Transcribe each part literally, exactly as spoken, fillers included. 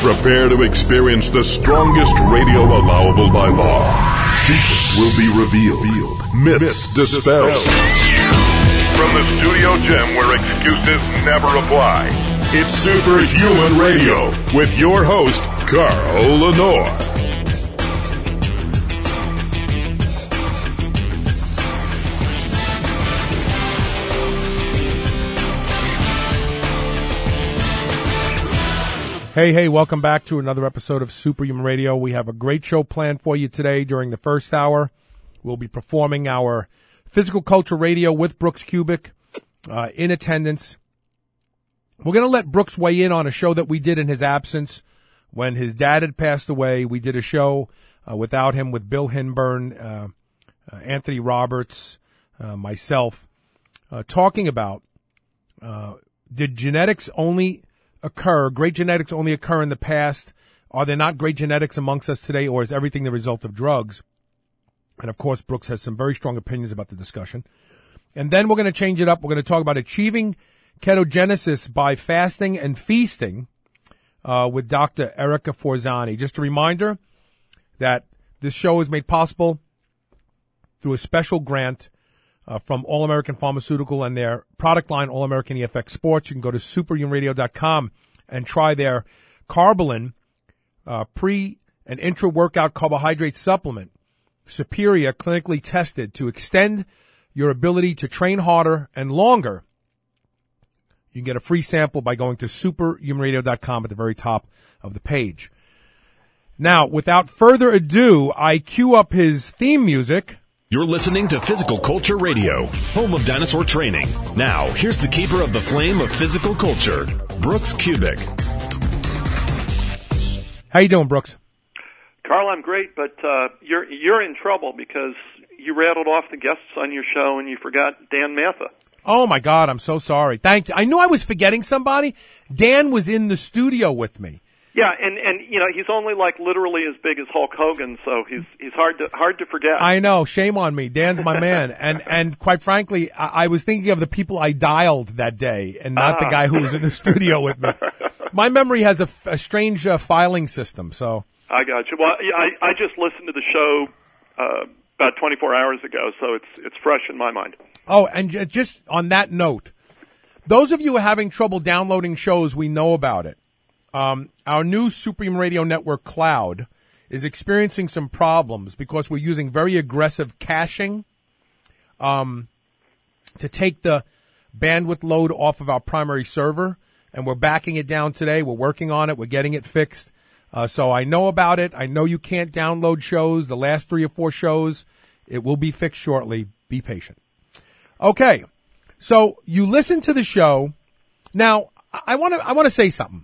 Prepare to experience the strongest radio allowable by law. Secrets will be revealed. Myths dispelled. From the studio gym where excuses never apply, it's Superhuman Radio with your host, Carl Lenore. Hey, hey, welcome back to another episode of Superhuman Radio. We have a great show planned for you today. During the first hour, we'll be performing our Physical Culture Radio with Brooks Kubik uh, in attendance. We're going to let Brooks weigh in on a show that we did in his absence when his dad had passed away. We did a show uh, without him with Bill Hinburn, uh, uh, Anthony Roberts, uh, myself, uh, talking about uh, did genetics only occur, great genetics only occur in the past? Are there not great genetics amongst us today, or is everything the result of drugs? And, of course, Brooks has some very strong opinions about the discussion. And then we're going to change it up. We're going to talk about achieving ketogenesis by fasting and feasting uh, with Doctor Erica Forzani. Just a reminder that this show is made possible through a special grant Uh, from All American Pharmaceutical and their product line, All American E F X Sports. You can go to superhuman radio dot com and try their Carbolin uh, pre- and intra-workout carbohydrate supplement, superior, clinically tested to extend your ability to train harder and longer. You can get a free sample by going to superhuman radio dot com at the very top of the page. Now, without further ado, I cue up his theme music. You're listening to Physical Culture Radio, home of dinosaur training. Now, here's the keeper of the flame of physical culture, Brooks Kubik. How you doing, Brooks? Carl, I'm great, but uh, you're you're in trouble because you rattled off the guests on your show and you forgot Dan Matha. Oh, my God, I'm so sorry. Thank you. I knew I was forgetting somebody. Dan was in the studio with me. Yeah, and, and you know, he's only like literally as big as Hulk Hogan, so he's he's hard to hard to forget. I know, shame on me. Dan's my man. And and quite frankly, I, I was thinking of the people I dialed that day and not ah. the guy who was in the studio with me. My memory has a, a strange uh, filing system, so. I got you. Well, I I just listened to the show uh, about twenty-four hours ago, so it's it's fresh in my mind. Oh, and j- just on that note, those of you who are having trouble downloading shows, we know about it. Um, our new Superhuman Radio Network cloud is experiencing some problems because we're using very aggressive caching um, to take the bandwidth load off of our primary server, and we're backing it down today. We're working on it. We're getting it fixed. Uh, so I know about it. I know you can't download shows, the last three or four shows. It will be fixed shortly. Be patient. Okay, so you listen to the show. Now, I want to I want to say something.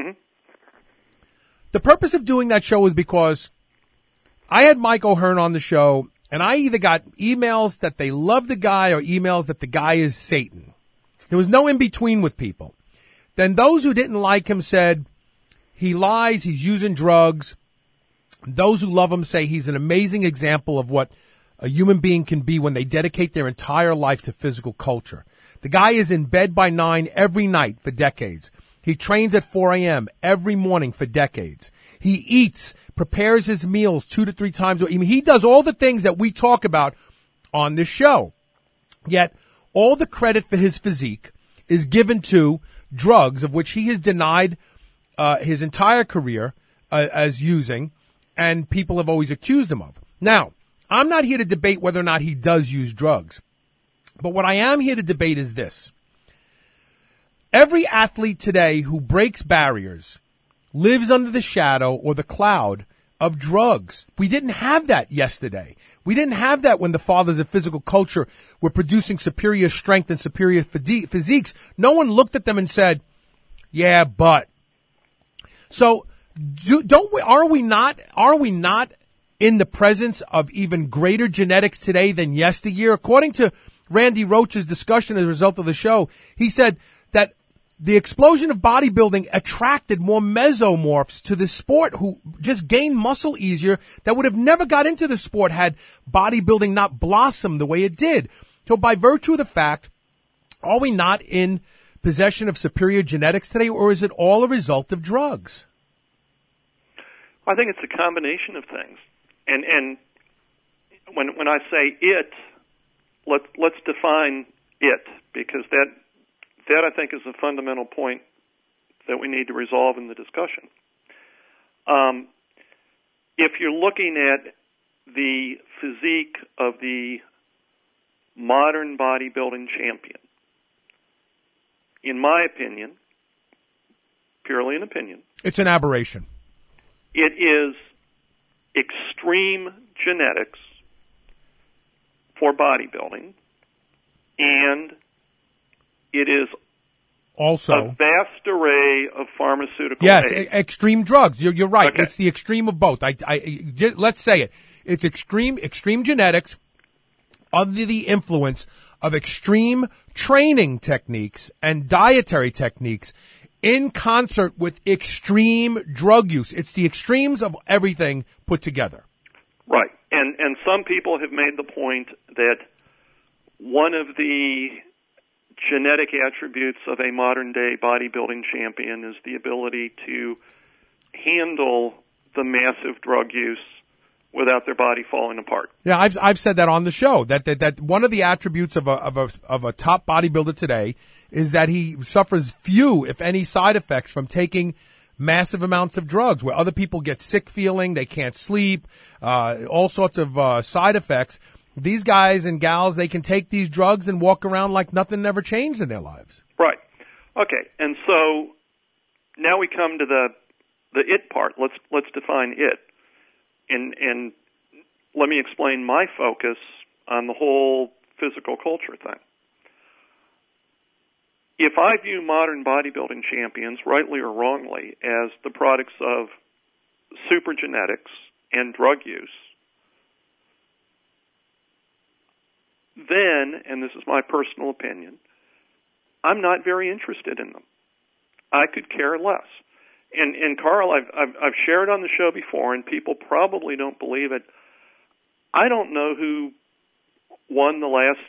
The purpose of doing that show is because I had Mike O'Hearn on the show, and I either got emails that they love the guy or emails that the guy is Satan. There was no in-between with people. Then those who didn't like him said, he lies, he's using drugs. Those who love him say he's an amazing example of what a human being can be when they dedicate their entire life to physical culture. The guy is in bed by nine every night for decades. He trains at four a.m. every morning for decades. He eats, prepares his meals two to three times a week. I mean, he does all the things that we talk about on this show. Yet, all the credit for his physique is given to drugs, of which he has denied uh, his entire career uh, as using, and people have always accused him of. Now, I'm not here to debate whether or not he does use drugs. But what I am here to debate is this. Every athlete today who breaks barriers lives under the shadow or the cloud of drugs. We didn't have that yesterday. We didn't have that when the fathers of physical culture were producing superior strength and superior physiques. No one looked at them and said, yeah, but. So do, don't we, are we not, are we not in the presence of even greater genetics today than yesteryear? According to Randy Roach's discussion as a result of the show, he said that the explosion of bodybuilding attracted more mesomorphs to the sport who just gained muscle easier that would have never got into the sport had bodybuilding not blossomed the way it did. So by virtue of the fact, are we not in possession of superior genetics today, or is it all a result of drugs? I think it's a combination of things. And and when when I say it, let let's define it, because that that I think is a fundamental point that we need to resolve in the discussion. Um, if you're looking at the physique of the modern bodybuilding champion, in my opinion, purely an opinion, it's an aberration. It is extreme genetics for bodybuilding, and it is also a vast array of pharmaceutical yes, aids. e- extreme drugs. You're, you're right. Okay. It's the extreme of both. I, I, j- let's say it. It's extreme, extreme genetics under the influence of extreme training techniques and dietary techniques in concert with extreme drug use. It's the extremes of everything put together. Right. And and some people have made the point that one of the genetic attributes of a modern-day bodybuilding champion is the ability to handle the massive drug use without their body falling apart. Yeah, I've I've said that on the show, that that, that one of the attributes of a of a of a top bodybuilder today is that he suffers few, if any, side effects from taking massive amounts of drugs, where other people get sick feeling, they can't sleep, uh, all sorts of uh, side effects. These guys and gals, they can take these drugs and walk around like nothing ever changed in their lives. Right. Okay. And so now we come to the the it part. Let's let's define it. And and let me explain my focus on the whole physical culture thing. If I view modern bodybuilding champions, rightly or wrongly, as the products of super genetics and drug use, then, and this is my personal opinion, I'm not very interested in them. I could care less. And, and Carl, I've, I've, I've shared on the show before, and people probably don't believe it. I don't know who won the last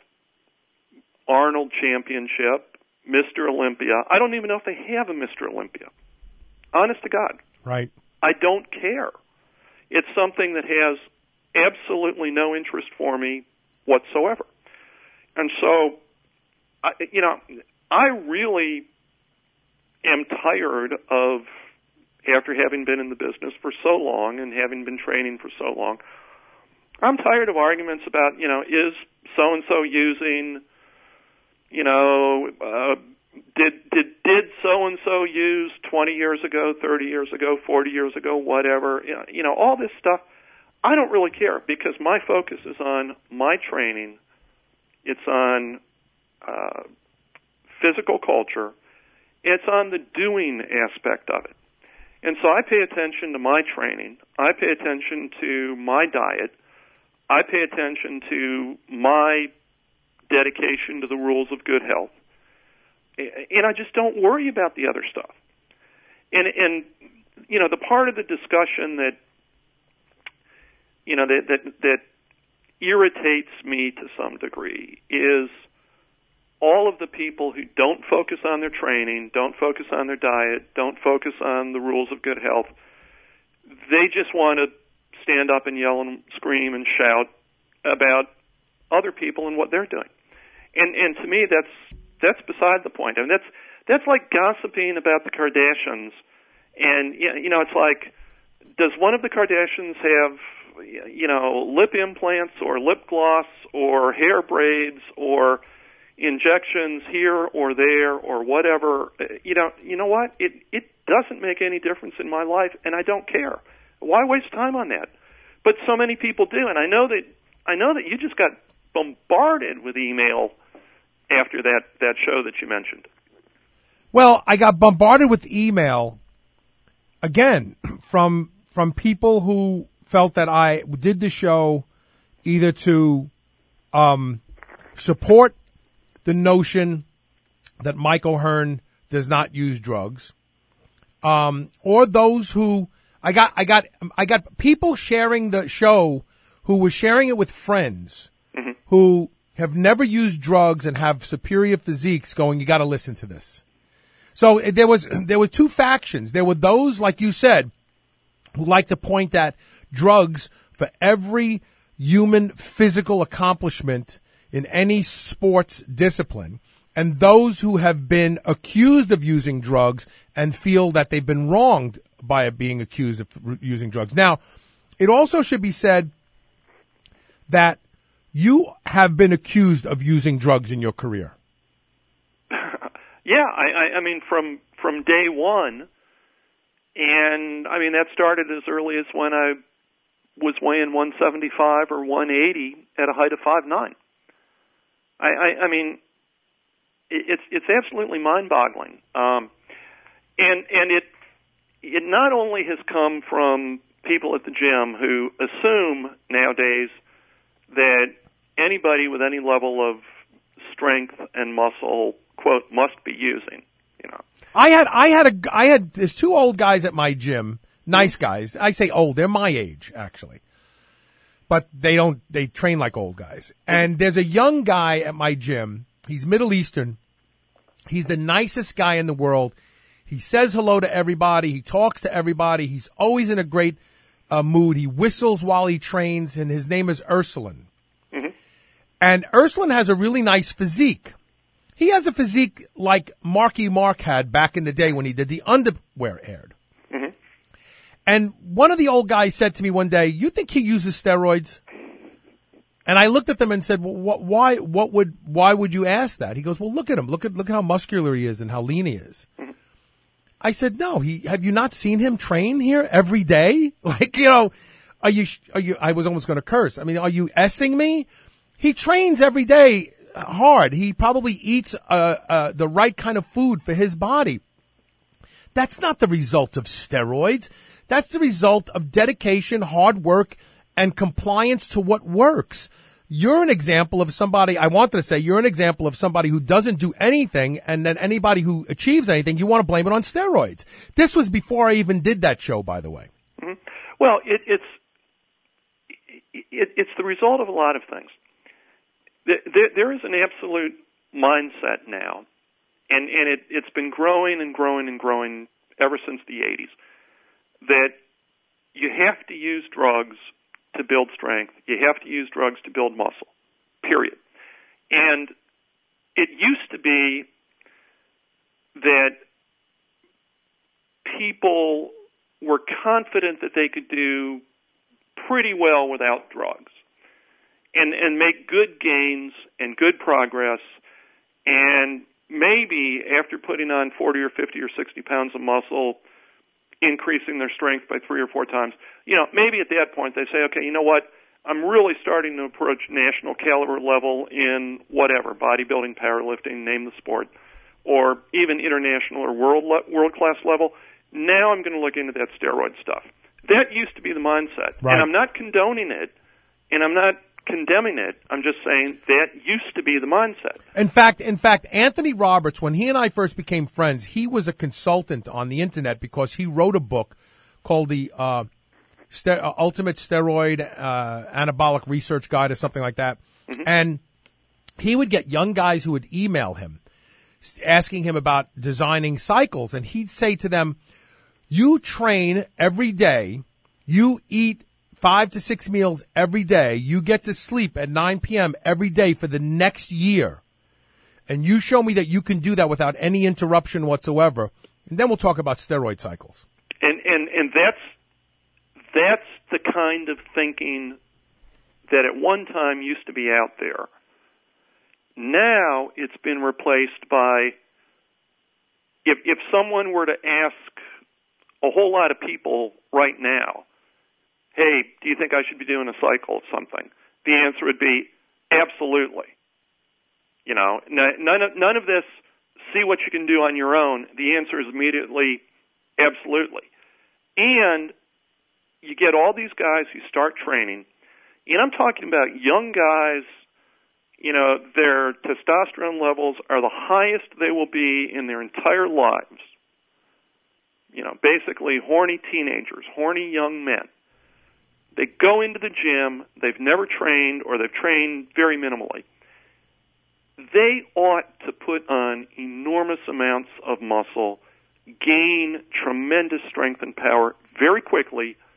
Arnold Championship, Mister Olympia. I don't even know if they have a Mister Olympia. Honest to God. Right. I don't care. It's something that has absolutely no interest for me whatsoever. And so, I, you know, I really am tired of, after having been in the business for so long and having been training for so long, I'm tired of arguments about, you know, is so-and-so using, you know, uh, did did did so-and-so use twenty years ago, thirty years ago, forty years ago, whatever, you know, you know, all this stuff. I don't really care, because my focus is on my training. It's on uh, physical culture. It's on the doing aspect of it. And so I pay attention to my training. I pay attention to my diet. I pay attention to my dedication to the rules of good health. And I just don't worry about the other stuff. And, and you know, the part of the discussion that, you know, that, that, that irritates me to some degree is all of the people who don't focus on their training, don't focus on their diet, don't focus on the rules of good health. They just want to stand up and yell and scream and shout about other people and what they're doing. And and to me, that's that's beside the point. I mean, that's that's like gossiping about the Kardashians. And you know, it's like, does one of the Kardashians have, you know, lip implants or lip gloss or hair braids or injections here or there or whatever? You know, you know what? It it doesn't make any difference in my life, and I don't care. Why waste time on that? But so many people do, and I know that I know that you just got bombarded with email after that, that show that you mentioned. Well, I got bombarded with email again from from people who felt that I did the show either to um, support the notion that Mike O'Hearn does not use drugs, um, or those who I got I got I got people sharing the show who were sharing it with friends mm-hmm. who have never used drugs and have superior physiques going, you got to listen to this. So there was there were two factions. There were those, like you said, who like to point at drugs for every human physical accomplishment in any sports discipline, and those who have been accused of using drugs and feel that they've been wronged by being accused of using drugs. Now, it also should be said that you have been accused of using drugs in your career. Yeah, I, I, I mean, from from day one, and I mean that started as early as when I was weighing one seventy-five or one eighty at a height of five nine. I, I, I mean, it, it's it's absolutely mind-boggling, um, and and it it not only has come from people at the gym who assume nowadays that anybody with any level of strength and muscle, quote, must be using, you know. I had, I had a, I had, there's two old guys at my gym, nice guys. I say old, they're my age, actually. But they don't, they train like old guys. And there's a young guy at my gym. He's Middle Eastern. He's the nicest guy in the world. He says hello to everybody. He talks to everybody. He's always in a great uh, mood. He whistles while he trains, and his name is Ursuline. Mm-hmm. And Ursuline has a really nice physique. He has a physique like Marky Mark had back in the day when he did the underwear ad. Mm-hmm. And one of the old guys said to me one day, "You think he uses steroids?" And I looked at them and said, "Well, what, why? What would? Why would you ask that?" He goes, "Well, look at him. Look at look at how muscular he is and how lean he is." Mm-hmm. I said, "No. He have you not seen him train here every day? Like, you know, are you? Are you? I was almost going to curse. I mean, are you essing me? He trains every day hard. He probably eats uh, uh, the right kind of food for his body. That's not the result of steroids. That's the result of dedication, hard work, and compliance to what works. You're an example of somebody, I wanted to say, you're an example of somebody who doesn't do anything, and then anybody who achieves anything, you want to blame it on steroids." This was before I even did that show, by the way. Mm-hmm. Well, it, it's it, it's the result of a lot of things. There, there is an absolute mindset now, and, and it, it's been growing and growing and growing ever since the eighties, that you have to use drugs to build strength. You have to use drugs to build muscle, period. And it used to be that people were confident that they could do pretty well without drugs and, and make good gains and good progress, and maybe after putting on forty or fifty or sixty pounds of muscle, increasing their strength by three or four times, you know, maybe at that point they say, okay, you know what, I'm really starting to approach national caliber level in whatever, bodybuilding, powerlifting, name the sport, or even international or world le- world-class level. Now I'm going to look into that steroid stuff. That used to be the mindset. Right. And I'm not condoning it, and I'm not condemning it. I'm just saying that used to be the mindset. In fact, in fact, Anthony Roberts, when he and I first became friends, he was a consultant on the internet because he wrote a book called the uh, Ster- uh, Ultimate Steroid uh, Anabolic Research Guide or something like that. Mm-hmm. And he would get young guys who would email him asking him about designing cycles, and he'd say to them, "You train every day, you eat five to six meals every day, you get to sleep at nine p.m. every day for the next year, and you show me that you can do that without any interruption whatsoever, and then we'll talk about steroid cycles." And and and that's that's the kind of thinking that at one time used to be out there. Now it's been replaced by, if if someone were to ask a whole lot of people right now, "Hey, do you think I should be doing a cycle of something?" the answer would be absolutely. You know, none of, none of this, see what you can do on your own. The answer is immediately absolutely. And you get all these guys who start training, and I'm talking about young guys, you know, their testosterone levels are the highest they will be in their entire lives. You know, basically horny teenagers, horny young men. They go into the gym, they've never trained or they've trained very minimally. They ought to put on enormous amounts of muscle, gain tremendous strength and power very quickly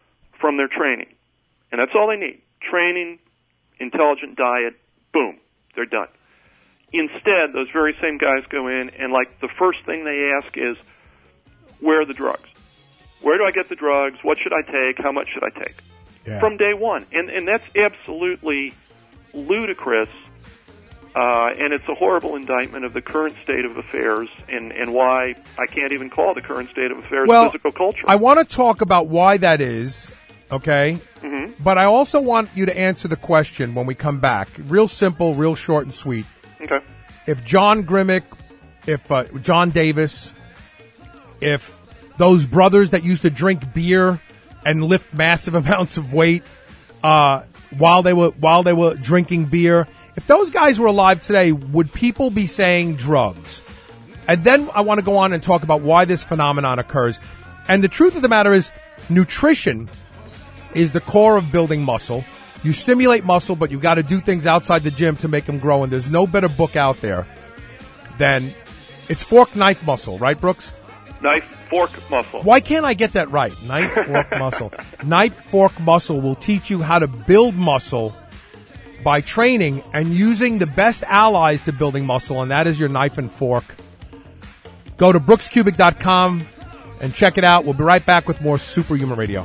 from their training. And that's all they need. Training, intelligent diet, boom, they're done. Instead, those very same guys go in and, like, the first thing they ask is, where are the drugs? Where do I get the drugs? What should I take? How much should I take? Yeah. From day one. And and that's absolutely ludicrous, uh, and it's a horrible indictment of the current state of affairs and, and why I can't even call the current state of affairs well, physical culture. I want to talk about why that is, okay? Mm-hmm. But I also want you to answer the question when we come back. Real simple, real short and sweet. Okay. If John Grimmick, if uh, John Davis, if those brothers that used to drink beer and lift massive amounts of weight uh, while they were while they were drinking beer, if those guys were alive today, would people be saying drugs? And then I want to go on and talk about why this phenomenon occurs. And the truth of the matter is, nutrition is the core of building muscle. You stimulate muscle, but you've got to do things outside the gym to make them grow. And there's no better book out there than it's Fork Knife Muscle, right, Brooks? Knife, fork, muscle. Why can't I get that right? Knife, fork, muscle. Knife, fork, muscle will teach you how to build muscle by training and using the best allies to building muscle, and that is your knife and fork. Go to brooks cubic dot com and check it out. We'll be right back with more Superhuman Radio.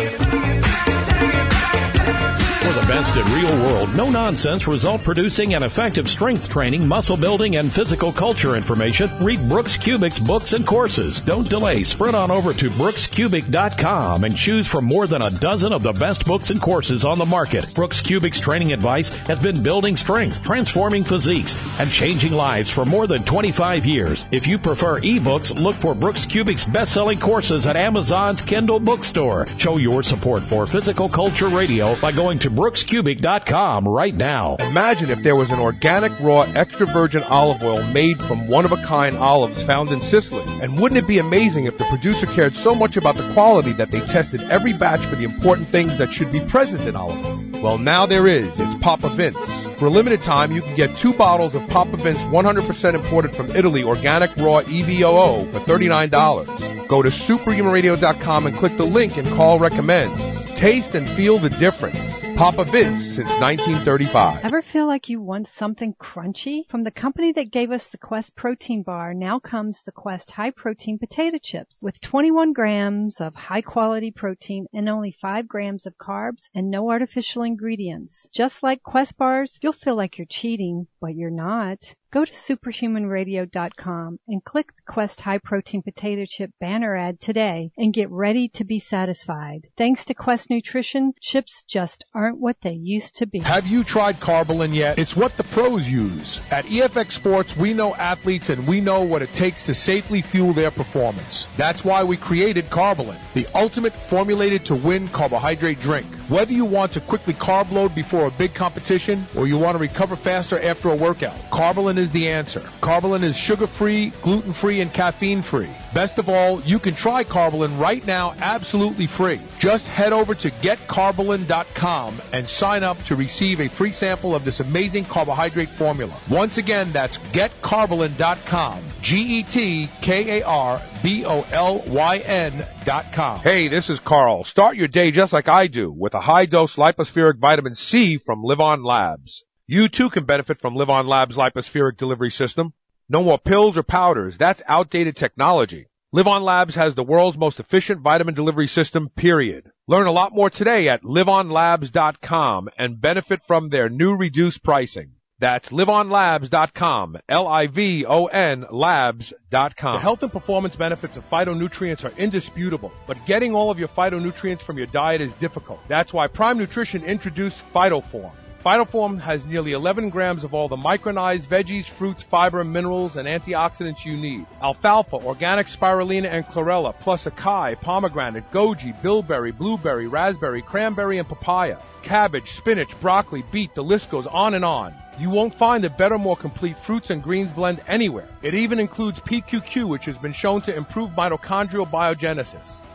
For the best in real world, no nonsense, result producing and effective strength training, muscle building, and physical culture information, read Brooks Kubic's books and courses. Don't delay. Sprint on over to brooks cubic dot com and choose from more than a dozen of the best books and courses on the market. Brooks Kubic's training advice has been building strength, transforming physiques, and changing lives for more than twenty-five years. If you prefer ebooks, look for Brooks Kubic's best-selling courses at Amazon's Kindle bookstore. Show your support for Physical Culture Radio by going to brooks cubic dot com right now. Imagine if there was an organic, raw, extra virgin olive oil made from one-of-a-kind olives found in Sicily. And wouldn't it be amazing if the producer cared so much about the quality that they tested every batch for the important things that should be present in olive oil? Well, now there is. It's Papa Vince. For a limited time, you can get two bottles of Papa Vince one hundred percent imported from Italy organic raw E V O O for thirty-nine dollars. Go to superhuman radio dot com and click the link and call recommends. Taste and feel the difference. Papa Vince since nineteen thirty-five. Ever feel like you want something crunchy? From the company that gave us the Quest protein bar, now comes the Quest high protein potato chips with twenty-one grams of high quality protein and only five grams of carbs and no artificial ingredients. Just like Quest bars, you'll feel like you're cheating, but you're not. Go to superhuman radio dot com and click the Quest High Protein Potato Chip banner ad today and get ready to be satisfied. Thanks to Quest Nutrition, chips just aren't what they used to be. Have you tried Carbolin yet? It's what the pros use. At E F X Sports, we know athletes and we know what it takes to safely fuel their performance. That's why we created Carbolin, the ultimate formulated to win carbohydrate drink. Whether you want to quickly carb load before a big competition or you want to recover faster after a workout, Carbolin is the answer. Carbolin is sugar-free, gluten-free, and caffeine-free. Best of all, you can try Carbolin right now absolutely free. Just head over to get carbolin dot com and sign up to receive a free sample of this amazing carbohydrate formula. Once again, that's get carbolin dot com. G E T K A R B O L Y N dot com. Hey, this is Carl. Start your day just like I do with a high-dose lipospheric vitamin C from Live On Labs. You too can benefit from Live On Labs' lipospheric delivery system. No more pills or powders. That's outdated technology. Live On Labs has the world's most efficient vitamin delivery system, period. Learn a lot more today at live on labs dot com and benefit from their new reduced pricing. That's live on labs dot com, L I V O N labs dot com. The health and performance benefits of phytonutrients are indisputable, but getting all of your phytonutrients from your diet is difficult. That's why Prime Nutrition introduced PhytoForm. PhytoForm has nearly eleven grams of all the micronized veggies, fruits, fiber, minerals, and antioxidants you need. Alfalfa, organic spirulina, and chlorella, plus acai, pomegranate, goji, bilberry, blueberry, raspberry, cranberry, and papaya. Cabbage, spinach, broccoli, beet, the list goes on and on. You won't find a better, more complete fruits and greens blend anywhere. It even includes P Q Q, which has been shown to improve mitochondrial biogenesis.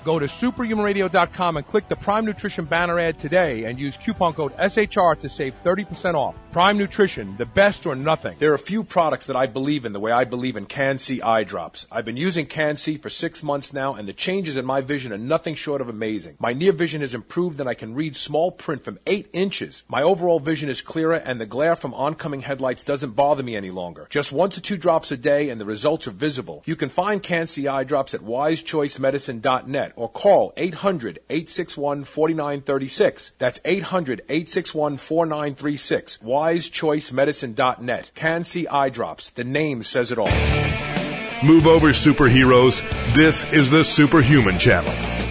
Go to superhuman radio dot com and click the Prime Nutrition banner ad today and use coupon code S H R to save thirty percent off. Prime Nutrition, the best or nothing. There are a few products that I believe in the way I believe in Can-C eye drops. I've been using Can-C for six months now, and the changes in my vision are nothing short of amazing. My near vision has improved, and I can read small print from eight inches. My overall vision is clearer, and the glare from oncoming headlights doesn't bother me any longer. Just one to two drops a day, and the results are visible. You can find Can-C eye drops at wise choice medicine dot net or call eight hundred, eight six one, four nine three six. That's eight hundred, eight six one, four nine three six. wise choice medicine dot net. Can-C eye drops. The name says it all. Move over, superheroes. This is the Superhuman Channel.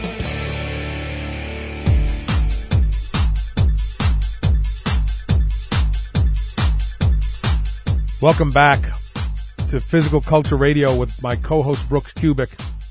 Welcome back to Physical Culture Radio with my co-host Brooks Kubik.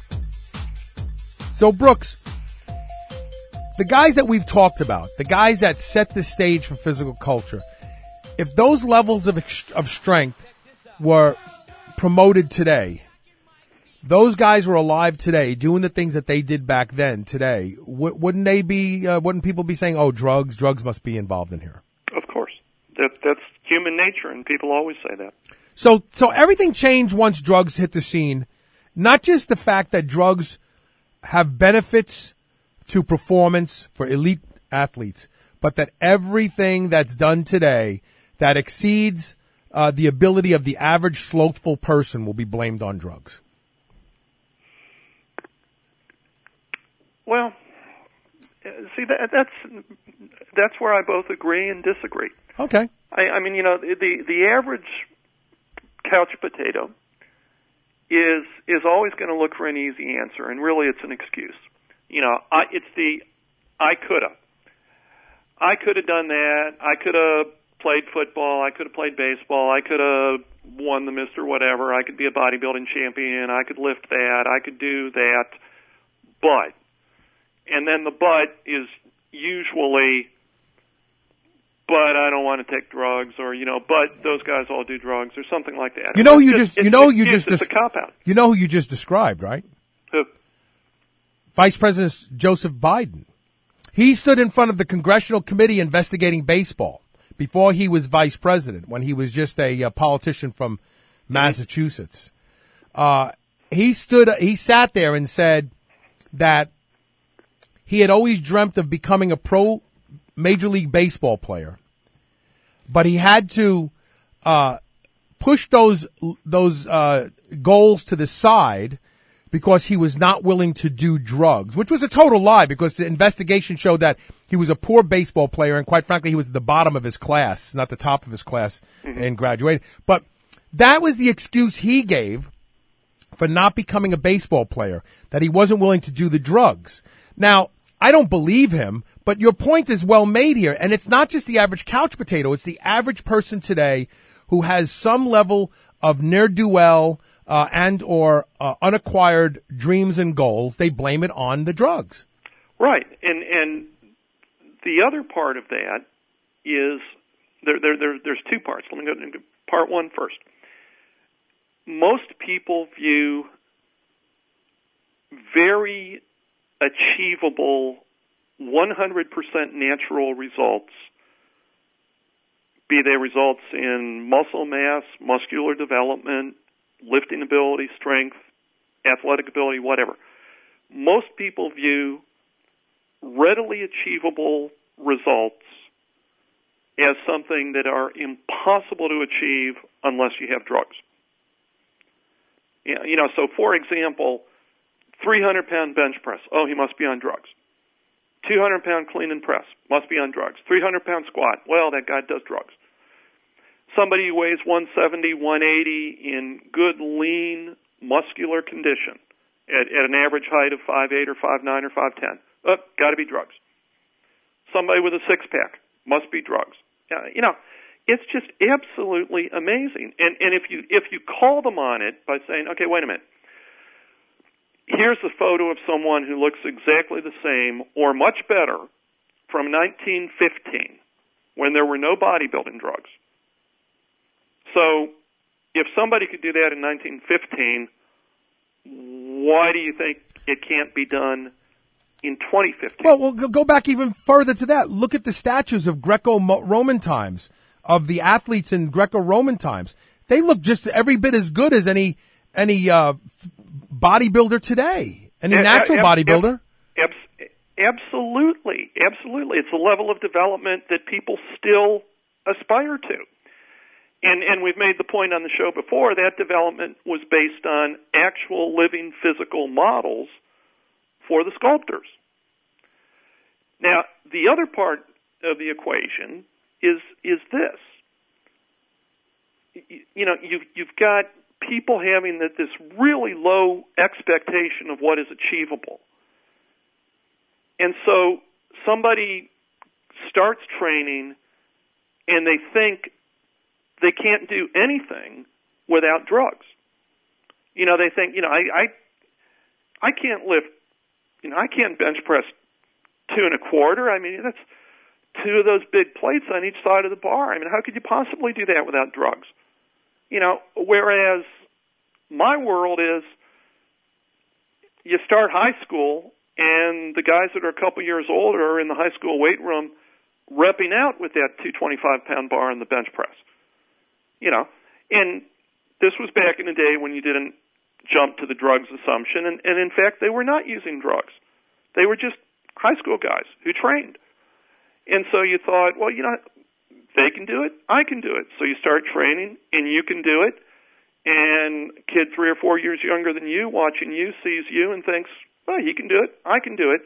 So, Brooks, the guys that we've talked about, the guys that set the stage for physical culture, if those levels of of strength were promoted today, those guys were alive today, doing the things that they did back then today, w- wouldn't they be? Uh, wouldn't people be saying, "Oh, drugs, drugs must be involved in here"? Of course, that that's human nature, and people always say that. So, so everything changed once drugs hit the scene. Not just the fact that drugs have benefits to performance for elite athletes, but that everything that's done today that exceeds uh, the ability of the average slothful person will be blamed on drugs. Well, see, that, that's that's where I both agree and disagree. Okay. I, I mean, you know, the the average couch potato is is always going to look for an easy answer, and really it's an excuse. You know, I, it's the I coulda. I could have done that. I could have played football. I could have played baseball. I could have won the Mister Whatever. I could be a bodybuilding champion. I could lift that. I could do that. But, and then the but is usually, but I don't want to take drugs, or, you know, but those guys all do drugs, or something like that. You know who you just, just, you know who you it's, just, it's a cop-out. You know who you just described, right? Who? Vice President Joseph Biden. He stood in front of the Congressional Committee investigating baseball before he was vice president, when he was just a, a politician from Massachusetts. Uh, he stood, he sat there and said that he had always dreamt of becoming a pro Major League Baseball player, but he had to uh, push those those uh, goals to the side because he was not willing to do drugs, which was a total lie, because the investigation showed that he was a poor baseball player, and quite frankly, he was at the bottom of his class, not the top of his class, mm-hmm. and graduated. But that was the excuse he gave for not becoming a baseball player, that he wasn't willing to do the drugs. Now, I don't believe him, but your point is well made here, and it's not just the average couch potato, it's the average person today who has some level of ne'er-do-well Uh, and or uh, unacquired dreams and goals. They blame it on the drugs. Right, and and the other part of that is there. There, there there's two parts. Let me go to part one first. Most people view very achievable, one hundred percent natural results, be they results in muscle mass, muscular development, lifting ability, strength, athletic ability, whatever. Most people view readily achievable results as something that are impossible to achieve unless you have drugs. You know, so for example, three hundred pound bench press, oh, he must be on drugs. two hundred pound clean and press, must be on drugs. three hundred pound squat, well, that guy does drugs. Somebody who weighs one seventy, one eighty in good, lean, muscular condition at, at an average height of five eight or five nine or five ten, oh, got to be drugs. Somebody with a six-pack, must be drugs. Uh, you know, it's just absolutely amazing. And and if you if you call them on it by saying, okay, wait a minute, here's the photo of someone who looks exactly the same or much better from nineteen fifteen, when there were no bodybuilding drugs. So if somebody could do that in nineteen fifteen, why do you think it can't be done in twenty fifteen. Well, we'll go back even further to that. Look at the statues of Greco-Roman times, of the athletes in Greco-Roman times. They look just every bit as good as any any uh, bodybuilder today, any natural ab- ab- bodybuilder. Ab- absolutely, absolutely. It's a level of development that people still aspire to. And and we've made the point on the show before, that development was based on actual living physical models for the sculptors. Now, the other part of the equation is is this. You, you know, you've, you've got people having that this really low expectation of what is achievable. And so somebody starts training and they think they can't do anything without drugs. You know, they think, you know, I, I, I can't lift, you know, I can't bench press two and a quarter. I mean, that's two of those big plates on each side of the bar. I mean, how could you possibly do that without drugs? You know, whereas my world is you start high school and the guys that are a couple years older are in the high school weight room repping out with that two twenty-five pound bar on the bench press. You know, and this was back in the day when you didn't jump to the drugs assumption, and, and in fact, they were not using drugs. They were just high school guys who trained. And so you thought, well, you know, they can do it, I can do it. So you start training, and you can do it, and a kid three or four years younger than you watching you sees you and thinks, well, he can do it, I can do it.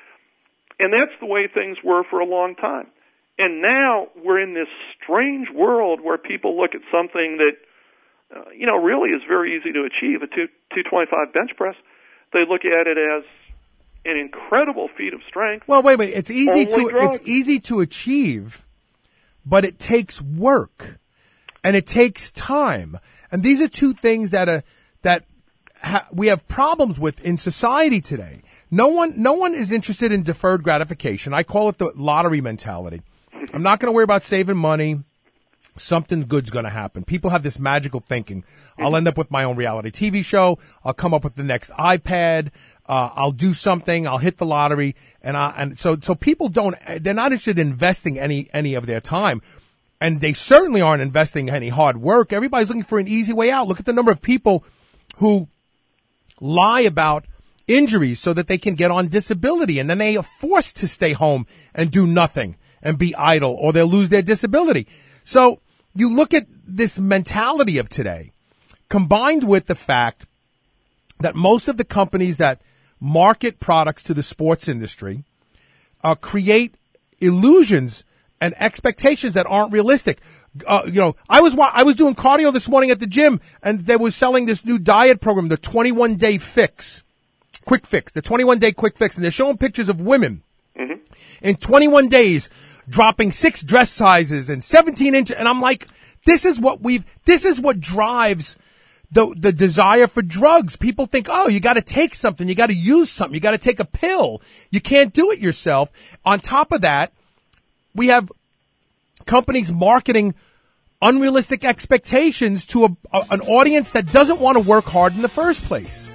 And that's the way things were for a long time. And now we're in this strange world where people look at something that, uh, you know, really is very easy to achieve, a two, two twenty-five bench press. They look at it as an incredible feat of strength. Well, wait, wait. It's easy to drugs. it's easy to achieve, but it takes work and it takes time. And these are two things that are that ha- we have problems with in society today. No one, no one is interested in deferred gratification. I call it the lottery mentality. I'm not going to worry about saving money. Something good's going to happen. People have this magical thinking. I'll end up with my own reality T V show. I'll come up with the next iPad. Uh, I'll do something. I'll hit the lottery. And I, and so, so people don't, they're not interested in investing any, any of their time. And they certainly aren't investing any hard work. Everybody's looking for an easy way out. Look at the number of people who lie about injuries so that they can get on disability. And then they are forced to stay home and do nothing and be idle, or they'll lose their disability. So you look at this mentality of today, combined with the fact that most of the companies that market products to the sports industry uh, create illusions and expectations that aren't realistic. Uh, you know, I was I was doing cardio this morning at the gym, and they were selling this new diet program, the twenty-one day fix, quick fix, the twenty-one day quick fix, and they're showing pictures of women mm-hmm. in twenty-one days dropping six dress sizes and seventeen inches, and I'm like, this is what we've, this is what drives the the desire for drugs. People think, oh, you got to take something, you got to use something, you got to take a pill. You can't do it yourself. On top of that, we have companies marketing unrealistic expectations to a, a, an audience that doesn't want to work hard in the first place.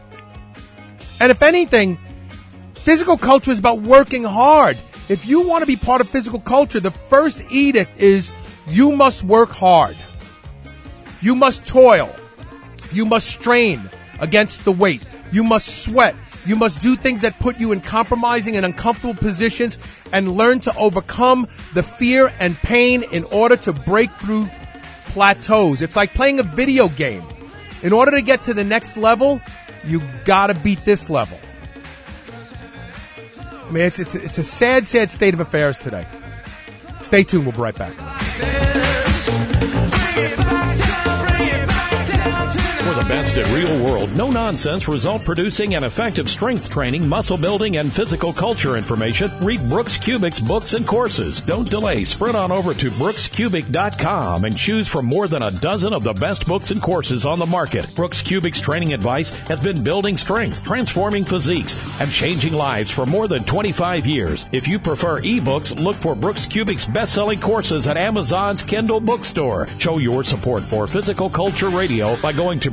And if anything, physical culture is about working hard. If you want to be part of physical culture, the first edict is you must work hard. You must toil. You must strain against the weight. You must sweat. You must do things that put you in compromising and uncomfortable positions, and learn to overcome the fear and pain in order to break through plateaus. It's like playing a video game. In order to get to the next level, you gotta beat this level. I mean, it's, it's, it's a sad, sad state of affairs today. Stay tuned. We'll be right back. For the best at Real World, no nonsense, result producing and effective strength training, muscle building, and physical culture information, read Brooks Kubik's books and courses. Don't delay. Sprint on over to brooks kubik dot com and choose from more than a dozen of the best books and courses on the market. Brooks Kubik's training advice has been building strength, transforming physiques, and changing lives for more than twenty-five years. If you prefer ebooks, look for Brooks Kubik's best-selling courses at Amazon's Kindle bookstore. Show your support for Physical Culture Radio by going to Brooks Kubik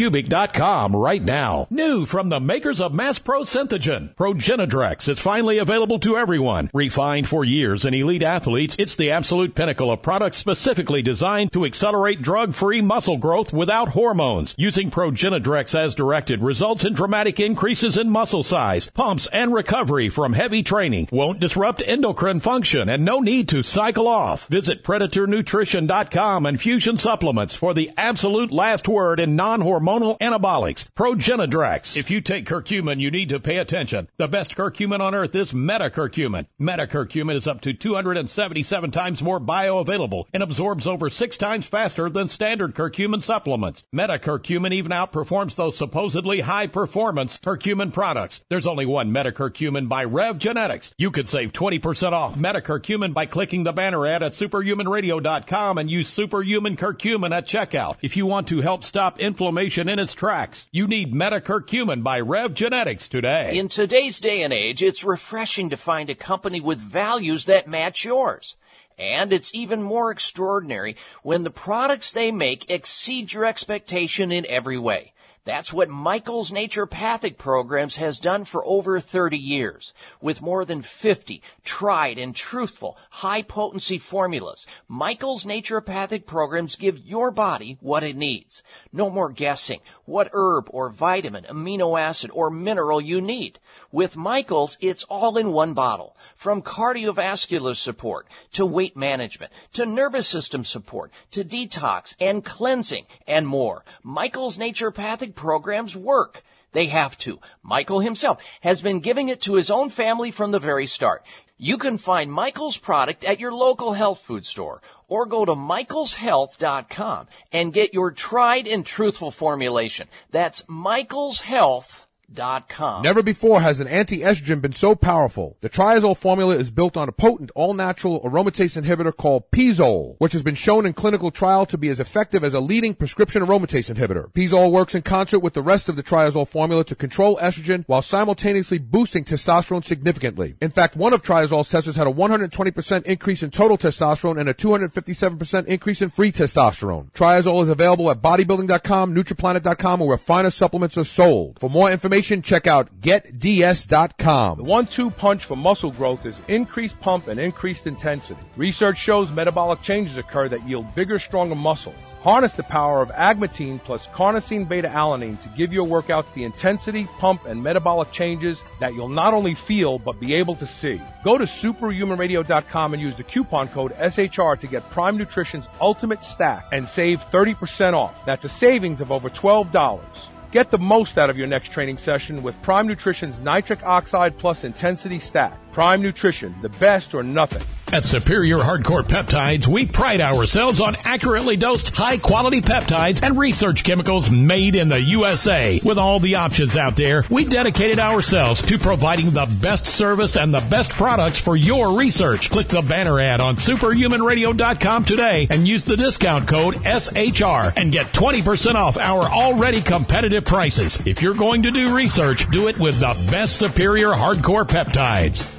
cubic dot com right now. New from the makers of Mass Pro Synthogen, Progenadrex is finally available to everyone. Refined for years in elite athletes, it's the absolute pinnacle of products specifically designed to accelerate drug-free muscle growth without hormones. Using Progenadrex as directed results in dramatic increases in muscle size, pumps, and recovery from heavy training. Won't disrupt endocrine function and no need to cycle off. Visit Predator Nutrition dot com and Fusion Supplements for the absolute last word in non-hormonal anabolics. Progenadrex. If you take curcumin, you need to pay attention. The best curcumin on earth is metacurcumin. Metacurcumin is up to two hundred seventy-seven times more bioavailable and absorbs over six times faster than standard curcumin supplements. Metacurcumin even outperforms those supposedly high-performance curcumin products. There's only one Metacurcumin by Rev Genetics. You could save twenty percent off Metacurcumin by clicking the banner ad at superhuman radio dot com and use Superhuman Curcumin at checkout. If you want to help stop inflammation in its tracks, you need Metacurcumin by Rev Genetics today. In today's day and age, it's refreshing to find a company with values that match yours. And it's even more extraordinary when the products they make exceed your expectation in every way. That's what Michael's Naturopathic Programs has done for over thirty years. With more than fifty tried and truthful high-potency formulas, Michael's Naturopathic Programs give your body what it needs. No more guessing what herb or vitamin, amino acid, or mineral you need. With Michael's, it's all in one bottle. From cardiovascular support to weight management to nervous system support to detox and cleansing and more. Michael's Naturopathic Programs work. They have to. Michael himself has been giving it to his own family from the very start. You can find Michael's product at your local health food store or go to michaels health dot com and get your tried and truthful formulation. That's michaels health dot com. Never before has an anti-estrogen been so powerful. The Triazole formula is built on a potent all-natural aromatase inhibitor called Pizole, which has been shown in clinical trial to be as effective as a leading prescription aromatase inhibitor. Pizole works in concert with the rest of the Triazole formula to control estrogen while simultaneously boosting testosterone significantly. In fact, one of Triazole's testers had a one hundred twenty percent increase in total testosterone and a two hundred fifty-seven percent increase in free testosterone. Triazole is available at bodybuilding dot com, nutriplanet dot com, or where finer supplements are sold. For more information, check out get d s dot com. The one two punch for muscle growth is increased pump and increased intensity. Research shows metabolic changes occur that yield bigger, stronger muscles. Harness the power of agmatine plus carnosine beta-alanine to give your workouts the intensity, pump, and metabolic changes that you'll not only feel but be able to see. Go to superhuman radio dot com and use the coupon code S H R to get Prime Nutrition's Ultimate Stack and save thirty percent off. That's a savings of over twelve dollars. Get the most out of your next training session with Prime Nutrition's Nitric Oxide Plus Intensity Stack. Prime Nutrition, the best or nothing. At Superior Hardcore Peptides, we pride ourselves on accurately dosed, high-quality peptides and research chemicals made in the U S A. With all the options out there, we dedicated ourselves to providing the best service and the best products for your research. Click the banner ad on superhuman radio dot com today and use the discount code S H R and get twenty percent off our already competitive prices. If you're going to do research, do it with the best Superior Hardcore Peptides.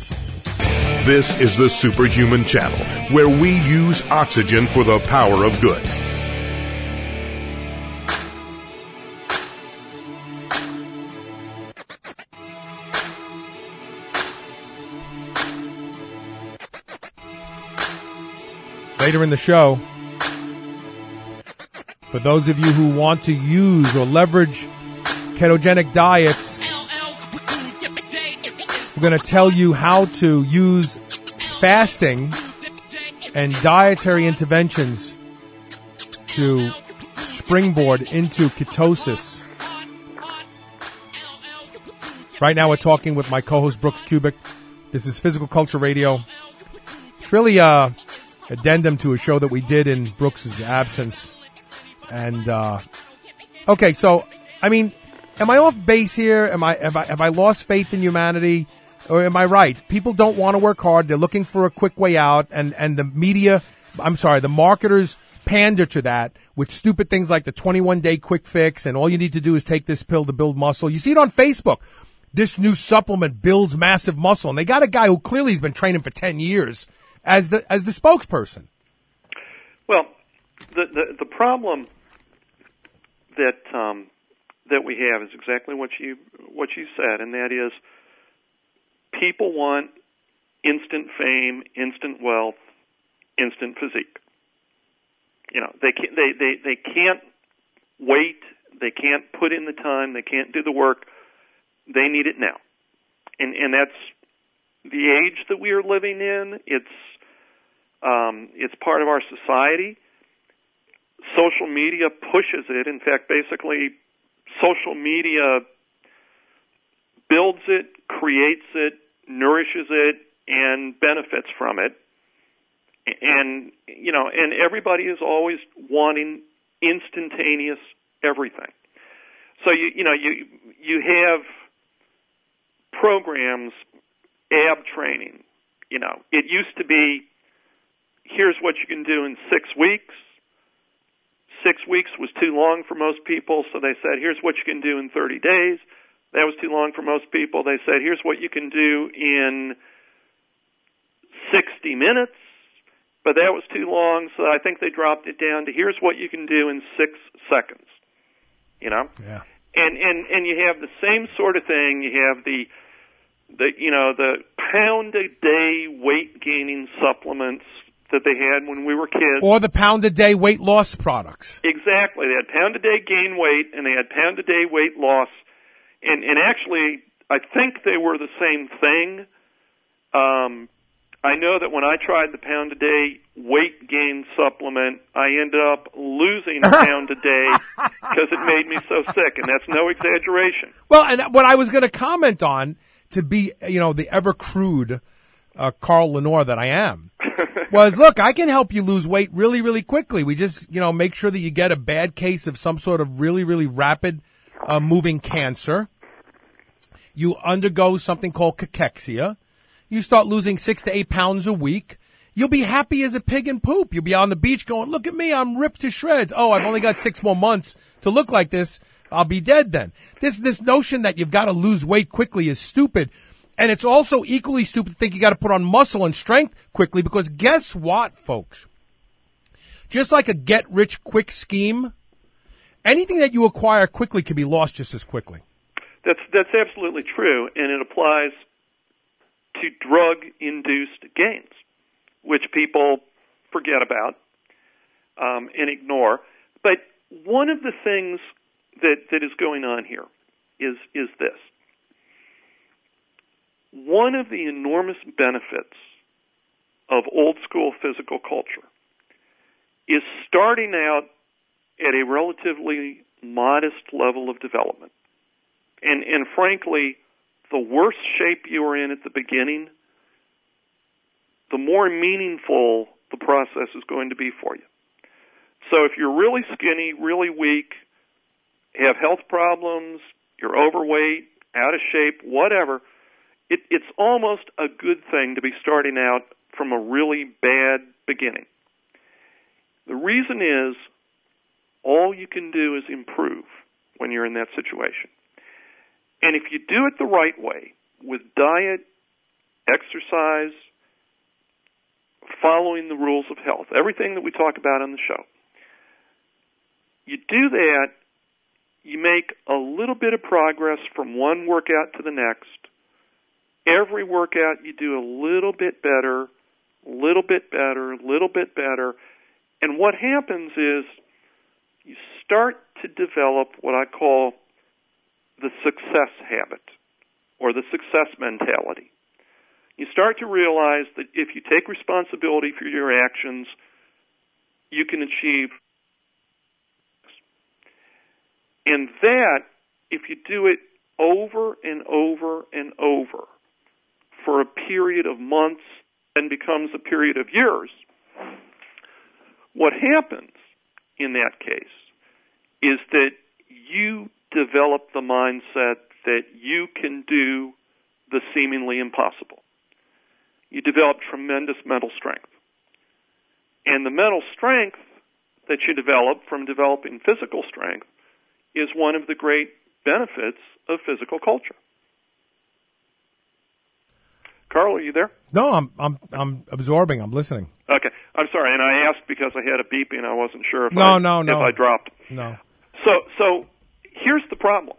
This is the Superhuman Channel, where we use oxygen for the power of good. Later in the show, for those of you who want to use or leverage ketogenic diets, we're going to tell you how to use fasting and dietary interventions to springboard into ketosis. Right now we're talking with my co-host Brooks Kubik. This is Physical Culture Radio. It's really a addendum to a show that we did in Brooks's absence. And, uh, okay, so, I mean, am I off base here? Am I, have I, have I lost faith in humanity? Or am I right? People don't want to work hard. They're looking for a quick way out. And, and the media, I'm sorry, the marketers pander to that with stupid things like the twenty-one day quick fix. And all you need to do is take this pill to build muscle. You see it on Facebook. This new supplement builds massive muscle. And they got a guy who clearly has been training for ten years as the, as the spokesperson. Well, the, the, the problem that um, that we have is exactly what you what you said, and that is people want instant fame, instant wealth, instant physique. You know, they can't, they, they, they can't wait. They can't put in the time. They can't do the work. They need it now. And, and that's the age that we are living in. It's, um, it's part of our society. Social media pushes it. In fact, basically, social media builds it, creates it, nourishes it, and benefits from it. And, you know, and everybody is always wanting instantaneous everything. So, you, you know, you, you have programs, ab training. You know, it used to be, here's what you can do in six weeks. Six weeks was too long for most people, so they said, here's what you can do in thirty days. That was too long for most people. They said, here's what you can do in sixty minutes, but that was too long, so I think they dropped it down to here's what you can do in six seconds. You know? Yeah. And and and you have the same sort of thing. You have the the you know, the pound a day weight gaining supplements that they had when we were kids. Or the pound a day weight loss products. Exactly. They had pound a day gain weight and they had pound a day weight loss. And and actually I think they were the same thing. Um I know that when I tried the pound a day weight gain supplement, I ended up losing a pound a day because it made me so sick, and that's no exaggeration. Well, and what I was going to comment on, to be, you know, the ever crude uh, Carl Lenore that I am, was, look, I can help you lose weight really, really quickly. We just, you know, make sure that you get a bad case of some sort of really, really rapid uh, moving cancer. You undergo something called cachexia. You start losing six to eight pounds a week. You'll be happy as a pig in poop. You'll be on the beach going, look at me, I'm ripped to shreds. Oh, I've only got six more months to look like this. I'll be dead then. This this notion that you've got to lose weight quickly is stupid. And it's also equally stupid to think you got to put on muscle and strength quickly, because guess what, folks? Just like a get-rich-quick scheme, anything that you acquire quickly can be lost just as quickly. That's that's absolutely true, and it applies to drug-induced gains, which people forget about um, and ignore. But one of the things that, that is going on here is is this. One of the enormous benefits of old-school physical culture is starting out at a relatively modest level of development. And, and frankly, the worse shape you are in at the beginning, the more meaningful the process is going to be for you. So if you're really skinny, really weak, have health problems, you're overweight, out of shape, whatever, it, it's almost a good thing to be starting out from a really bad beginning. The reason is all you can do is improve when you're in that situation. And if you do it the right way, with diet, exercise, following the rules of health, everything that we talk about on the show, you do that, you make a little bit of progress from one workout to the next. Every workout you do a little bit better, a little bit better, a little bit better. And what happens is you start to develop what I call the success habit, or the success mentality. You start to realize that if you take responsibility for your actions, you can achieve. And that, if you do it over and over and over for a period of months and becomes a period of years, what happens in that case is that you develop the mindset that you can do the seemingly impossible. You develop tremendous mental strength. And the mental strength that you develop from developing physical strength is one of the great benefits of physical culture. Carl, are you there? No, I'm I'm I'm absorbing. I'm listening. Okay. I'm sorry, and I asked because I had a beeping. I wasn't sure if no, I no, no. if I dropped. No. So, so here's the problem.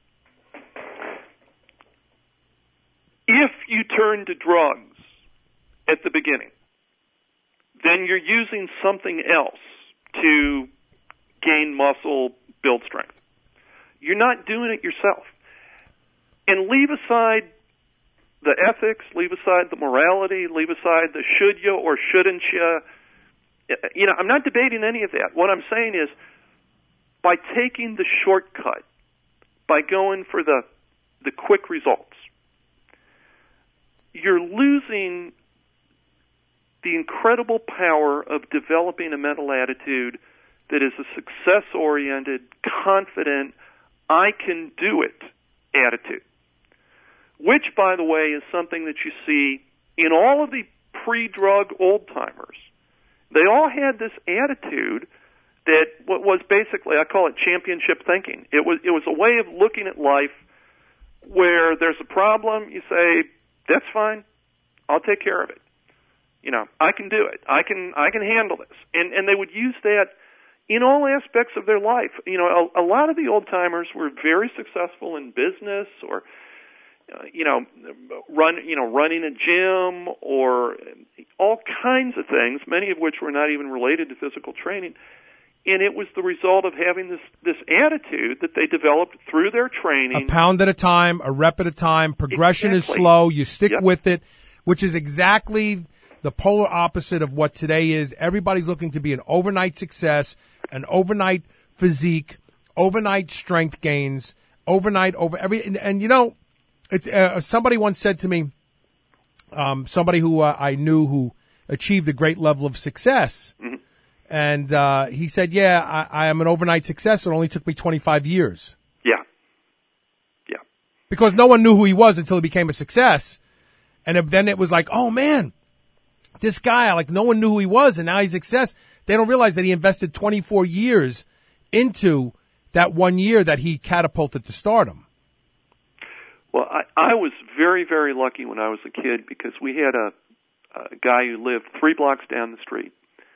If you turn to drugs at the beginning, then you're using something else to gain muscle, build strength. You're not doing it yourself. And leave aside the ethics, leave aside the morality, leave aside the should you or shouldn't you. You know, I'm not debating any of that. What I'm saying is, by taking the shortcut, by going for the the quick results, you're losing the incredible power of developing a mental attitude that is a success-oriented, confident, I can do it attitude. Which, by the way, is something that you see in all of the pre-drug old-timers. They all had this attitude that what was basically, I call it championship thinking. It was it was a way of looking at life where there's a problem, you say, that's fine, I'll take care of it. You know, I can do it. I can I can handle this. And and they would use that in all aspects of their life. You know, a, a lot of the old-timers were very successful in business or Uh, you know, run, you know, running a gym or all kinds of things, many of which were not even related to physical training. And it was the result of having this, this attitude that they developed through their training. A pound at a time, a rep at a time. Progression exactly. is slow. You stick yep. with it, which is exactly the polar opposite of what today is. Everybody's looking to be an overnight success, an overnight physique, overnight strength gains, overnight over every, and, and you know, It's, uh, somebody once said to me, um, somebody who uh, I knew who achieved a great level of success, mm-hmm. and uh, he said, yeah, I, I am an overnight success. It only took me twenty-five years. Yeah. Yeah. Because no one knew who he was until he became a success. And it, then it was like, oh, man, this guy, like no one knew who he was, and now he's a success. They don't realize that he invested twenty-four years into that one year that he catapulted to stardom. Well, I, I was very, very lucky when I was a kid because we had a, a guy who lived three blocks down the street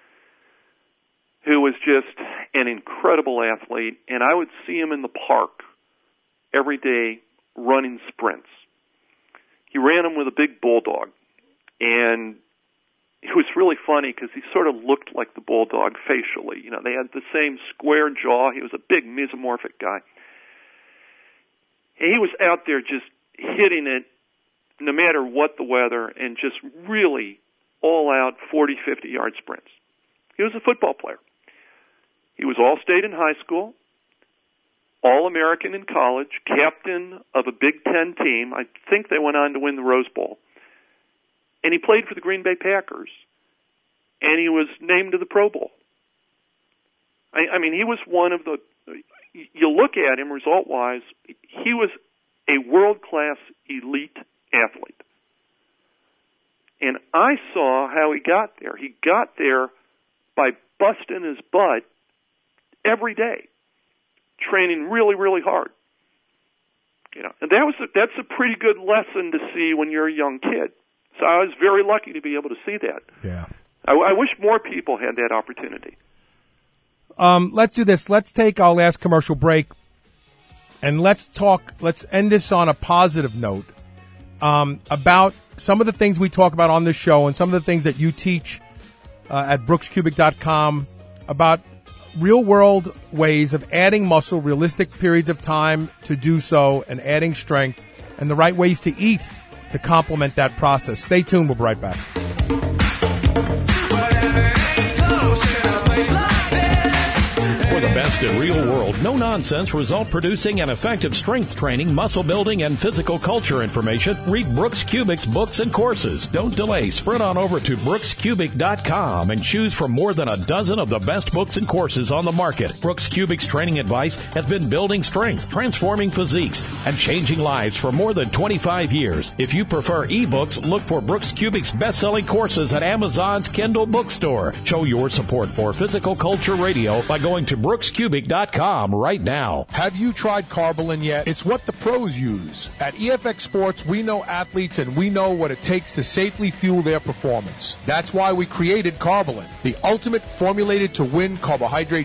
who was just an incredible athlete, and I would see him in the park every day running sprints. He ran them with a big bulldog, and it was really funny because he sort of looked like the bulldog facially. You know, they had the same square jaw. He was a big mesomorphic guy. And he was out there just hitting it no matter what the weather and just really all-out forty, fifty-yard sprints. He was a football player. He was all-state in high school, all-American in college, captain of a Big Ten team. I think they went on to win the Rose Bowl. And he played for the Green Bay Packers, and he was named to the Pro Bowl. I, I mean, he was one of the... You look at him result-wise, he was a world-class elite athlete. And I saw how he got there. He got there by busting his butt every day, training really, really hard. You know, and that was a, that's a pretty good lesson to see when you're a young kid. So I was very lucky to be able to see that. Yeah, I, I wish more people had that opportunity. Um, let's do this. Let's take our last commercial break, and let's talk. Let's end this on a positive note um, about some of the things we talk about on this show and some of the things that you teach uh, at brooks cubic dot com about real-world ways of adding muscle, realistic periods of time to do so, and adding strength, and the right ways to eat to complement that process. Stay tuned. We'll be right back. For the best in real world, no nonsense, result producing and effective strength training, muscle building, and physical culture information, read Brooks Kubic's books and courses. Don't delay. Sprint on over to brooks cubic dot com and choose from more than a dozen of the best books and courses on the market. Brooks Kubic's training advice has been building strength, transforming physiques, and changing lives for more than twenty-five years. If you prefer ebooks, look for Brooks Kubic's best-selling courses at Amazon's Kindle bookstore. Show your support for Physical Culture Radio by going to brooks cubic dot com right now. Have you tried Carbolin yet? It's what the pros use. At E F X Sports, we know athletes and we know what it takes to safely fuel their performance. That's why we created Carbolin, the ultimate formulated to win carbohydrate drink.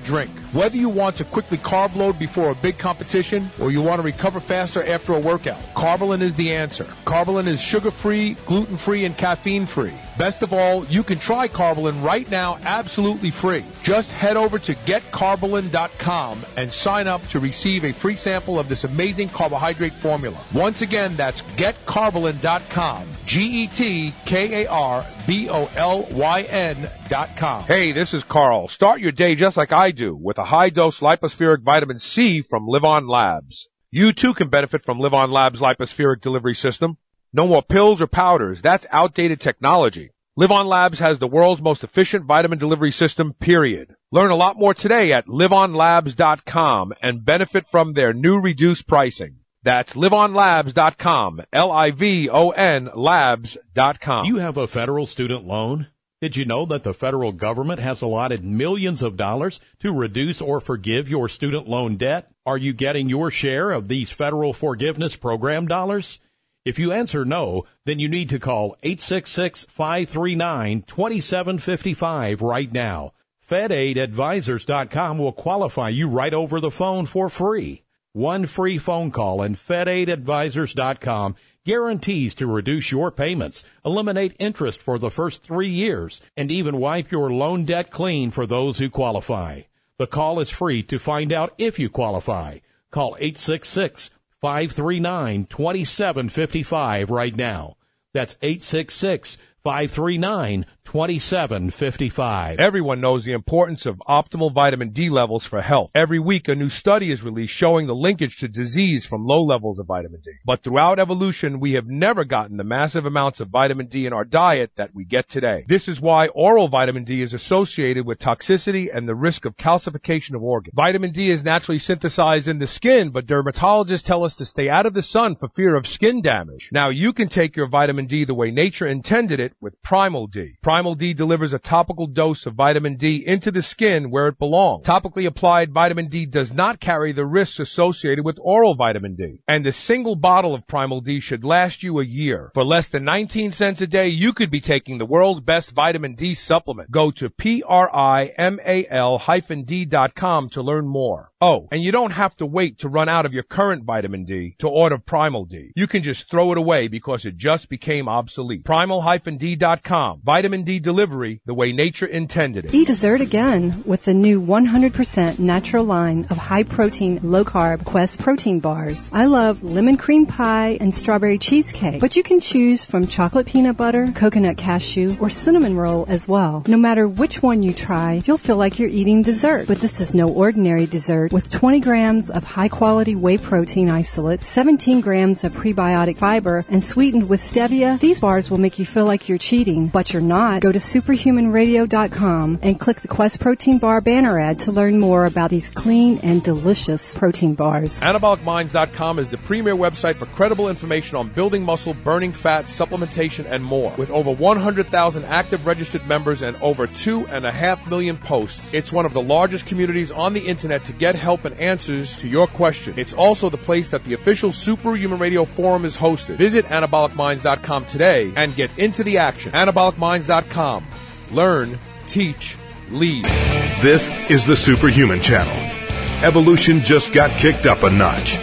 Whether you want to quickly carb load before a big competition or you want to recover faster after a workout, Carbolin is the answer. Carbolin is sugar-free, gluten-free, and caffeine-free. Best of all, you can try Carbolin right now absolutely free. Just head over to get carbolin dot com and sign up to receive a free sample of this amazing carbohydrate formula. Once again, that's get carbolin dot com. G E T K A R B O L Y N dot com. Hey, this is Carl. Start your day just like I do with a high-dose lipospheric vitamin C from Live On Labs. You too can benefit from Live On Labs' lipospheric delivery system. No more pills or powders. That's outdated technology. Live On Labs has the world's most efficient vitamin delivery system, period. Learn a lot more today at live on labs dot com and benefit from their new reduced pricing. That's live on labs dot com, L I V O N labs dot com. You have a federal student loan? Did you know that the federal government has allotted millions of dollars to reduce or forgive your student loan debt? Are you getting your share of these federal forgiveness program dollars? If you answer no, then you need to call eight six six, five three nine, two seven five five right now. Fed Aid Advisors dot com will qualify you right over the phone for free. One free phone call and Fed Aid Advisors dot com guarantees to reduce your payments, eliminate interest for the first three years, and even wipe your loan debt clean for those who qualify. The call is free to find out if you qualify. Call eight six six, five three nine, two seven five five right now. That's eight six six, five three nine, two seven five five. Everyone knows the importance of optimal vitamin D levels for health. Every week, a new study is released showing the linkage to disease from low levels of vitamin D. But throughout evolution, we have never gotten the massive amounts of vitamin D in our diet that we get today. This is why oral vitamin D is associated with toxicity and the risk of calcification of organs. Vitamin D is naturally synthesized in the skin, but dermatologists tell us to stay out of the sun for fear of skin damage. Now, you can take your vitamin D the way nature intended it with Primal D. Primal D delivers a topical dose of vitamin D into the skin where it belongs. Topically applied vitamin D does not carry the risks associated with oral vitamin D. And a single bottle of Primal D should last you a year. For less than nineteen cents a day, you could be taking the world's best vitamin D supplement. Go to P R I M A L D dot com to learn more. Oh, and you don't have to wait to run out of your current vitamin D to order Primal D. You can just throw it away because it just became obsolete. Primal D dot com. Vitamin D delivery the way nature intended it. Eat dessert again with the new one hundred percent natural line of high-protein, low-carb Quest protein bars. I love lemon cream pie and strawberry cheesecake, but you can choose from chocolate peanut butter, coconut cashew, or cinnamon roll as well. No matter which one you try, you'll feel like you're eating dessert. But this is no ordinary dessert. With twenty grams of high-quality whey protein isolate, seventeen grams of prebiotic fiber, and sweetened with stevia, these bars will make you feel like you're cheating, but you're not. Go to superhuman radio dot com and click the Quest Protein Bar banner ad to learn more about these clean and delicious protein bars. anabolic minds dot com is the premier website for credible information on building muscle, burning fat, supplementation, and more. With over one hundred thousand active registered members and over two and a half million posts, it's one of the largest communities on the internet to get help and answers to your questions. It's also the place that the official Superhuman Radio Forum is hosted. Visit anabolic minds dot com today and get into the action. anabolic minds dot com. Learn, teach, lead. This is the Superhuman Channel. Evolution just got kicked up a notch.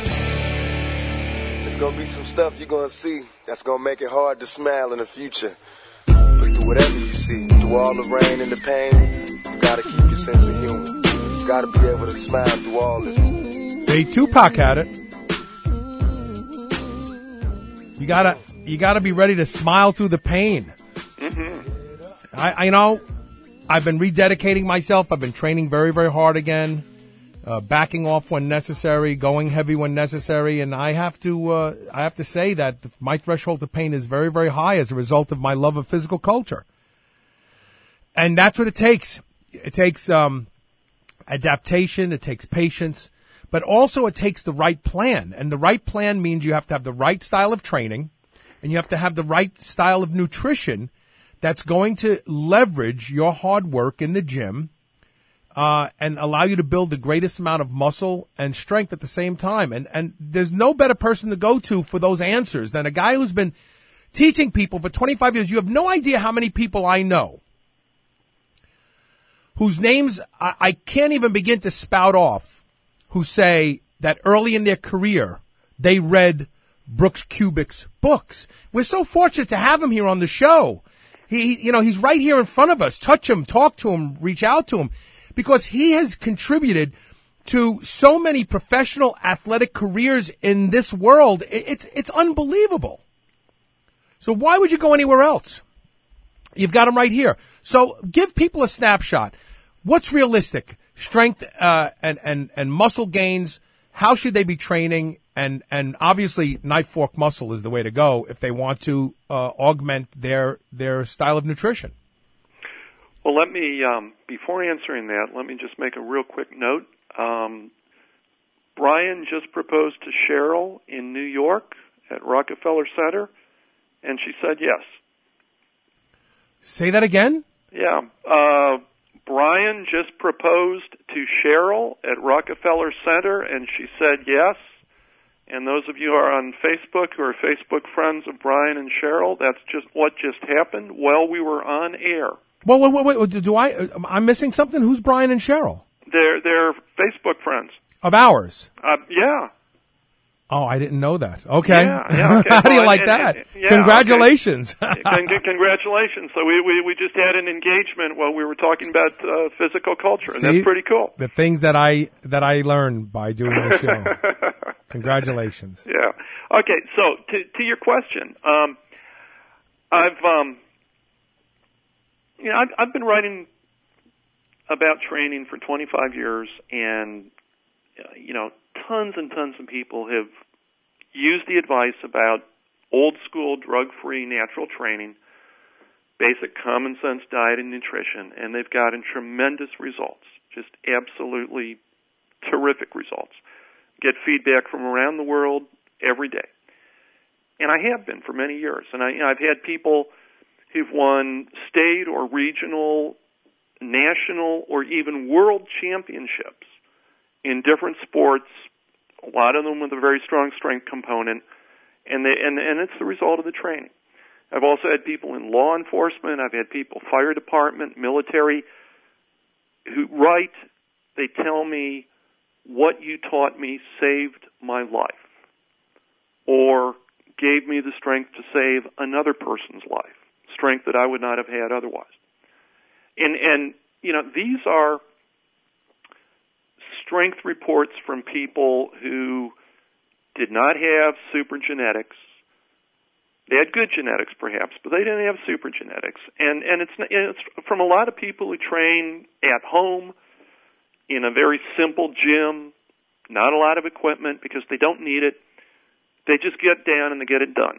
There's gonna be some stuff you're gonna see that's gonna make it hard to smile in the future. But through whatever you see, through all the rain and the pain, you gotta keep your sense of humor. You gotta be able to smile through all this. Hey, Tupac had it. You gotta, you gotta be ready to smile through the pain. Mm-hmm. I, I, you know, I've been rededicating myself. I've been training very, very hard again, uh, backing off when necessary, going heavy when necessary, and I have to, uh, I have to say that my threshold to pain is very, very high as a result of my love of physical culture. And that's what it takes. It takes, um, adaptation. It takes patience, but also it takes the right plan. And the right plan means you have to have the right style of training and you have to have the right style of nutrition that's going to leverage your hard work in the gym, uh, and allow you to build the greatest amount of muscle and strength at the same time. And, and there's no better person to go to for those answers than a guy who's been teaching people for twenty-five years. You have no idea how many people I know whose names I, I can't even begin to spout off, who say that early in their career they read Brooks Kubik's books. We're so fortunate to have him here on the show. He, you know, he's right here in front of us. Touch him, talk to him, reach out to him, because he has contributed to so many professional athletic careers in this world. It's, it's unbelievable. So why would you go anywhere else? You've got him right here. So give people a snapshot. What's realistic? Strength, uh, and, and, and muscle gains. How should they be training? And, and obviously knife fork muscle is the way to go if they want to, uh, augment their, their style of nutrition. Well, let me, um, before answering that, let me just make a real quick note. Um, Brian just proposed to Cheryl in New York at Rockefeller Center, and she said yes. Say that again? Yeah. Uh, Brian just proposed to Cheryl at Rockefeller Center, and she said yes. And those of you who are on Facebook who are Facebook friends of Brian and Cheryl, that's just what just happened while we were on air. Well, wait, wait, wait, do I, I'm missing something? Who's Brian and Cheryl? They're, they're Facebook friends. Of ours? Uh, yeah. Oh, I didn't know that. Okay. Yeah, yeah, okay. How do you well, like and, that? And, yeah, Congratulations. Okay. Con- congratulations. So we, we, we just had an engagement while we were talking about uh, physical culture, and See, that's pretty cool. The things that I that I learned by doing the show. Congratulations. Yeah. Okay, so to, to your question, um, I've um, you know I've, I've been writing about training for twenty-five years, and uh, you know tons and tons of people have used the advice about old school drug-free natural training, basic common sense diet and nutrition, and they've gotten tremendous results, just absolutely terrific results. Get feedback from around the world every day. And I have been for many years. And I, you know, I've had people who've won state or regional, national, or even world championships in different sports, a lot of them with a very strong strength component, and, they, and, and it's the result of the training. I've also had people in law enforcement, I've had people fire department, military, who write, they tell me, what you taught me saved my life, or gave me the strength to save another person's life, strength that I would not have had otherwise. And, and you know, these are strength reports from people who did not have super genetics. They had good genetics, perhaps, but they didn't have super genetics. And, and it's, it's from a lot of people who train at home, in a very simple gym, not a lot of equipment because they don't need it. They just get down and they get it done.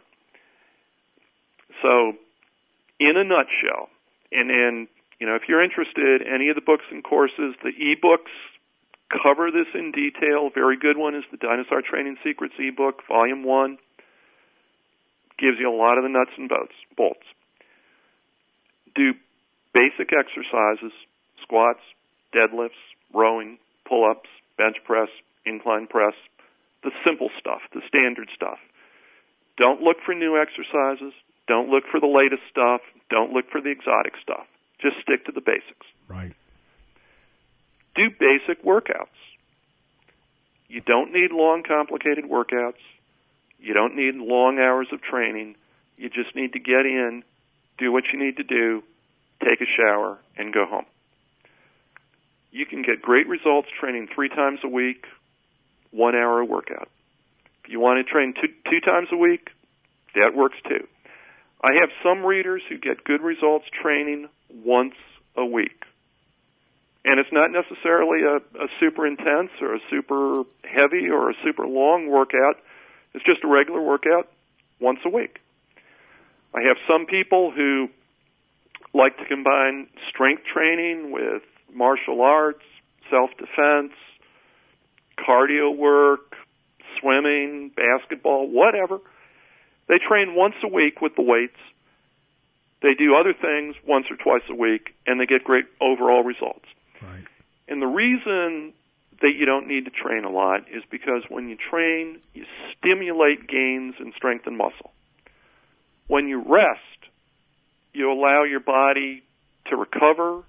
So, in a nutshell, and, and you know, if you're interested, any of the books and courses, the e-books cover this in detail. Very good one is the Dinosaur Training Secrets e-book, Volume one. Gives you a lot of the nuts and bolts. bolts. Do basic exercises, squats, deadlifts, rowing, pull-ups, bench press, incline press, the simple stuff, the standard stuff. Don't look for new exercises. Don't look for the latest stuff. Don't look for the exotic stuff. Just stick to the basics. Right. Do basic workouts. You don't need long, complicated workouts. You don't need long hours of training. You just need to get in, do what you need to do, take a shower, and go home. You can get great results training three times a week, one hour a workout. If you want to train two, two times a week, that works too. I have some readers who get good results training once a week. And it's not necessarily a, a super intense or a super heavy or a super long workout. It's just a regular workout once a week. I have some people who like to combine strength training with martial arts, self-defense, cardio work, swimming, basketball, whatever. They train once a week with the weights. They do other things once or twice a week, and they get great overall results. Right. And the reason that you don't need to train a lot is because when you train, you stimulate gains in strength and muscle. When you rest, you allow your body to recover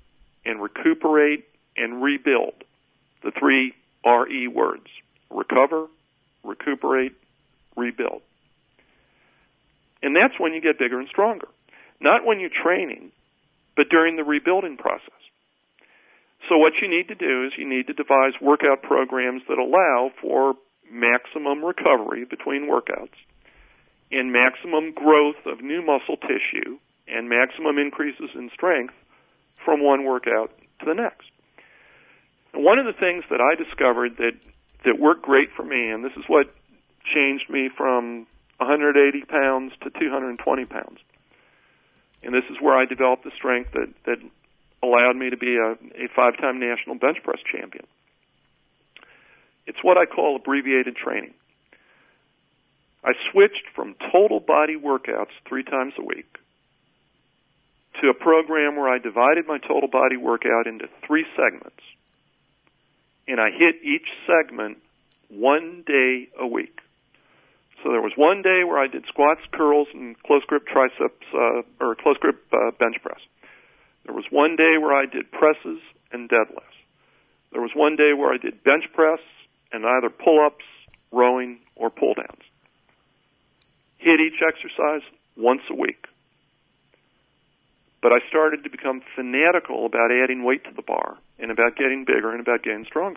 and recuperate and rebuild. The three R E words. Recover, recuperate, rebuild. And that's when you get bigger and stronger. Not when you're training, but during the rebuilding process. So what you need to do is you need to devise workout programs that allow for maximum recovery between workouts and maximum growth of new muscle tissue and maximum increases in strength from one workout to the next. And one of the things that I discovered that, that worked great for me, and this is what changed me from one hundred eighty pounds to two hundred twenty pounds, and this is where I developed the strength that, that allowed me to be a, a five-time national bench press champion. It's what I call abbreviated training. I switched from total body workouts three times a week to a program where I divided my total body workout into three segments, and I hit each segment one day a week. So there was one day where I did squats, curls, and close grip triceps, uh, or close grip uh, bench press. There was one day where I did presses and deadlifts. There was one day where I did bench press and either pull-ups, rowing, or pull-downs. Hit each exercise once a week. But I started to become fanatical about adding weight to the bar and about getting bigger and about getting stronger.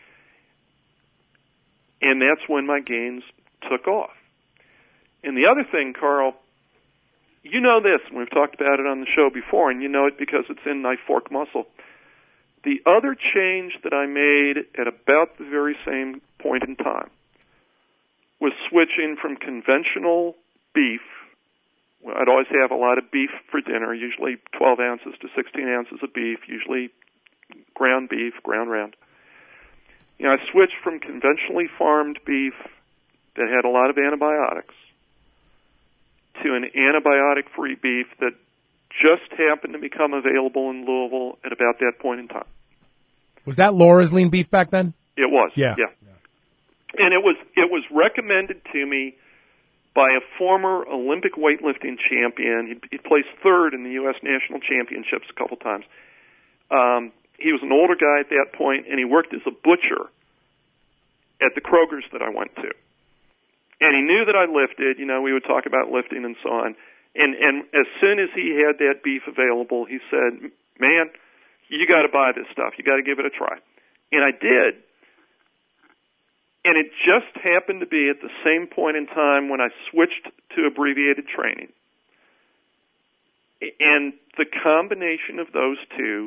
And that's when my gains took off. And the other thing, Carl, you know this, and we've talked about it on the show before, and you know it because it's in knife fork muscle. The other change that I made at about the very same point in time was switching from conventional beef. Well, I'd always have a lot of beef for dinner, usually twelve ounces to sixteen ounces of beef, usually ground beef, ground round. You know, I switched from conventionally farmed beef that had a lot of antibiotics to an antibiotic-free beef that just happened to become available in Louisville at about that point in time. Was that Laura's lean beef back then? It was, yeah. yeah. And it was it was recommended to me by a former Olympic weightlifting champion. He, he placed third in the U S national championships a couple times. Um, he was an older guy at that point, and he worked as a butcher at the Kroger's that I went to. And he knew that I lifted. You know, we would talk about lifting and so on. And and as soon as he had that beef available, he said, "Man, you got to buy this stuff. You got to give it a try." And I did. And it just happened to be at the same point in time when I switched to abbreviated training. And the combination of those two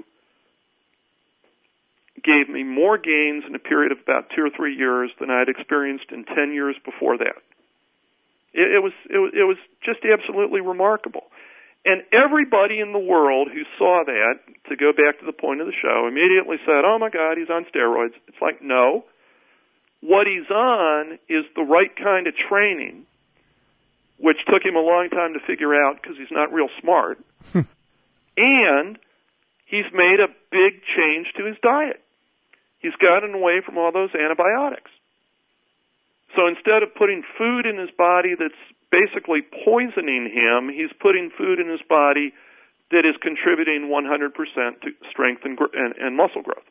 gave me more gains in a period of about two or three years than I had experienced in ten years before that. It, it was it was it was just absolutely remarkable. And everybody in the world who saw that, to go back to the point of the show, immediately said, "Oh my God, he's on steroids." It's like, no. What he's on is the right kind of training, which took him a long time to figure out because he's not real smart. And he's made a big change to his diet. He's gotten away from all those antibiotics. So instead of putting food in his body that's basically poisoning him, he's putting food in his body that is contributing one hundred percent to strength and, and, and muscle growth.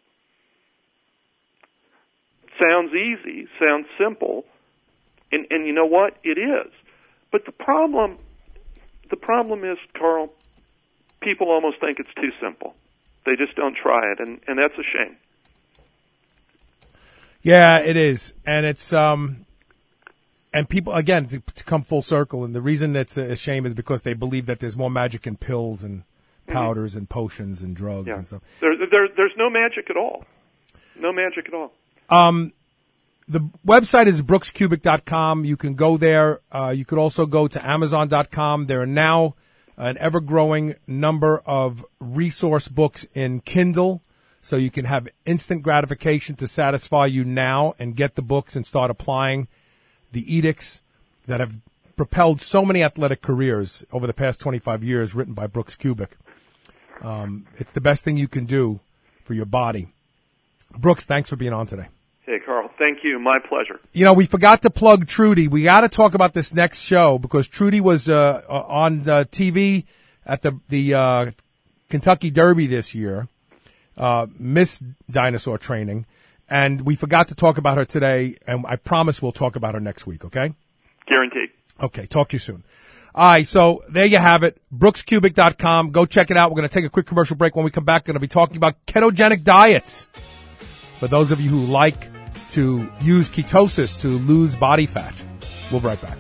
Sounds easy, sounds simple, and, and you know what? It is. But the problem, the problem is, Carl, people almost think it's too simple. They just don't try it, and, and that's a shame. Yeah, it is, and it's um, and people again to, to come full circle, and the reason it's a shame is because they believe that there's more magic in pills and powders mm-hmm. and potions and drugs yeah. and stuff. There, there, there's no magic at all. No magic at all. Um, the website is brooks cubic dot com. You can go there. Uh, you could also go to amazon dot com. There are now an ever-growing number of resource books in Kindle, so you can have instant gratification to satisfy you now and get the books and start applying the edicts that have propelled so many athletic careers over the past twenty-five years, written by Brooks Cubic. Um, it's the best thing you can do for your body. Brooks, thanks for being on today. Hey, Carl, thank you. My pleasure. You know, we forgot to plug Trudy. We got to talk about this next show because Trudy was uh, on uh, T V at the the uh, Kentucky Derby this year, uh, Miss Dinosaur Training, and we forgot to talk about her today, and I promise we'll talk about her next week, okay? Guaranteed. Okay, talk to you soon. All right, so there you have it, brooks cubic dot com. Go check it out. We're going to take a quick commercial break. When we come back, we're going to be talking about ketogenic diets. For those of you who like to use ketosis to lose body fat. We'll be right back.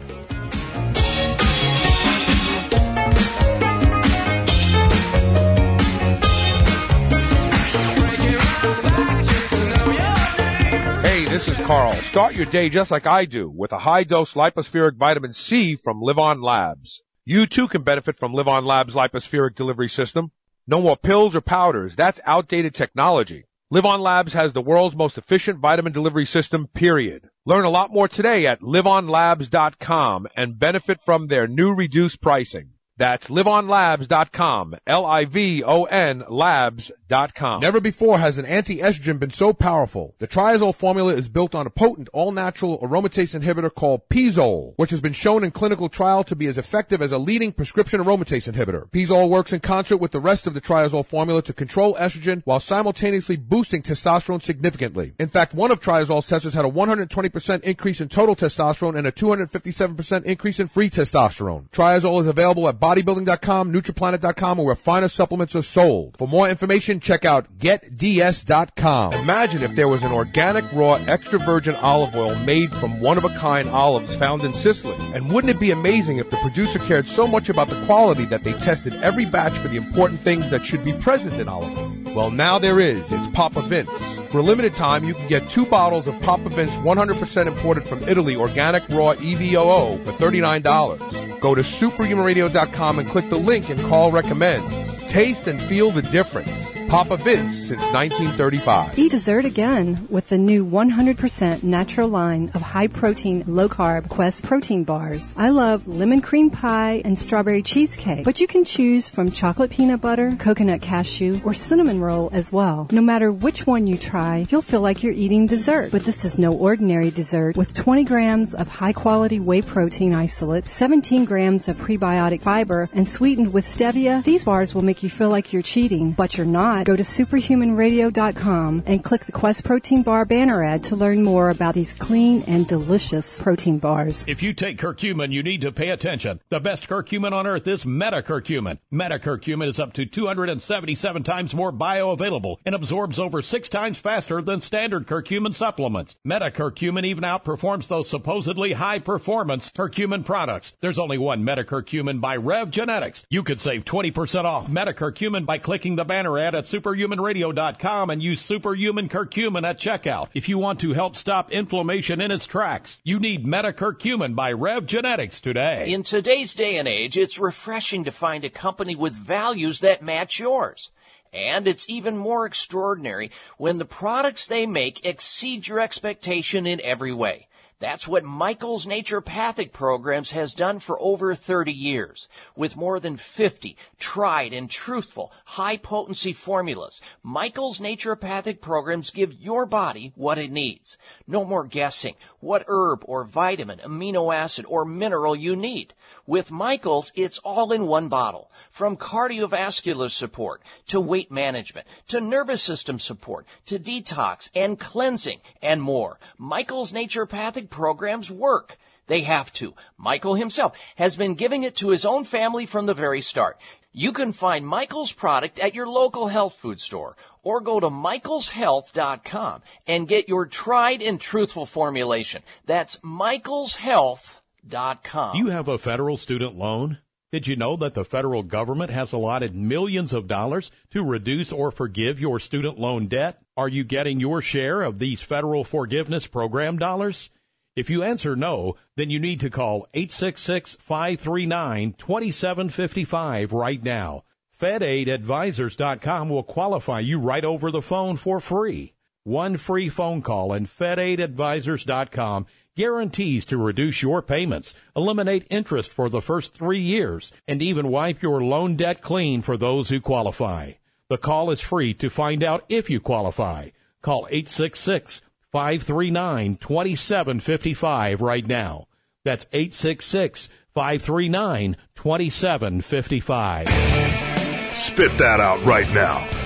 Hey, this is Carl. Start your day just like I do with a high-dose lipospheric vitamin C from Live On Labs. You too can benefit from Live On Labs' lipospheric delivery system. No more pills or powders. That's outdated technology. Live On Labs has the world's most efficient vitamin delivery system, period. Learn a lot more today at live on labs dot com and benefit from their new reduced pricing. That's live on labs dot com, L I V O N labs dot com. Never before has an anti-estrogen been so powerful. The Triazole formula is built on a potent, all-natural aromatase inhibitor called Pizole, which has been shown in clinical trial to be as effective as a leading prescription aromatase inhibitor. Pizole works in concert with the rest of the Triazole formula to control estrogen while simultaneously boosting testosterone significantly. In fact, one of Triazole's testers had a one hundred twenty percent increase in total testosterone and a two hundred fifty-seven percent increase in free testosterone. Triazole is available at bodybuilding dot com, Nutriplanet dot com, or where finer supplements are sold. For more information, check out get d s dot com. Imagine if there was an organic, raw, extra virgin olive oil made from one-of-a-kind olives found in Sicily. And wouldn't it be amazing if the producer cared so much about the quality that they tested every batch for the important things that should be present in olive oil? Well, now there is. It's Papa Vince. For a limited time, you can get two bottles of Papa Vince one hundred percent imported from Italy organic raw E V O O for thirty-nine dollars. Go to superhuman radio dot com and click the link and call recommends. Taste and feel the difference. Papa Vince since nineteen thirty-five. Eat dessert again with the new one hundred percent natural line of high-protein, low-carb Quest protein bars. I love lemon cream pie and strawberry cheesecake, but you can choose from chocolate peanut butter, coconut cashew, or cinnamon roll as well. No matter which one you try, you'll feel like you're eating dessert. But this is no ordinary dessert. With twenty grams of high-quality whey protein isolate, seventeen grams of prebiotic fiber, and sweetened with stevia, these bars will make you feel like you're cheating, but you're not. Go to superhuman radio dot com and click the Quest Protein Bar banner ad to learn more about these clean and delicious protein bars. If you take curcumin, you need to pay attention. The best curcumin on earth is metacurcumin. Metacurcumin is up to two hundred seventy-seven times more bioavailable and absorbs over six times faster than standard curcumin supplements. Metacurcumin even outperforms those supposedly high-performance curcumin products. There's only one metacurcumin by Rev Genetics. You could save twenty percent off metacurcumin by clicking the banner ad at superhuman radio dot com and use superhuman curcumin at checkout. If you want to help stop inflammation in its tracks, you need metacurcumin by Rev Genetics today. In today's day and age, it's refreshing to find a company with values that match yours. And it's even more extraordinary when the products they make exceed your expectation in every way. That's what Michael's Naturopathic Programs has done for over thirty years. With more than fifty tried and truthful, high-potency formulas, Michael's Naturopathic Programs give your body what it needs. No more guessing what herb or vitamin, amino acid, or mineral you need. With Michael's, it's all in one bottle. From cardiovascular support, to weight management, to nervous system support, to detox and cleansing, and more. Michael's Naturopathic Programs work. They have to. Michael himself has been giving it to his own family from the very start. You can find Michael's product at your local health food store or go to michaels health dot com and get your tried and truthful formulation. That's michaels health dot com. Do you have a federal student loan? Did you know that the federal government has allotted millions of dollars to reduce or forgive your student loan debt? Are you getting your share of these federal forgiveness program dollars? If you answer no, then you need to call eight six six, five three nine, two seven five five right now. Fed Aid Advisors dot com will qualify you right over the phone for free. One free phone call and Fed Aid Advisors dot com guarantees to reduce your payments, eliminate interest for the first three years, and even wipe your loan debt clean for those who qualify. The call is free to find out if you qualify. Call eight six six, five three nine, two seven five five right now. That's eight six six, five three nine, two seven five five. Spit that out right now.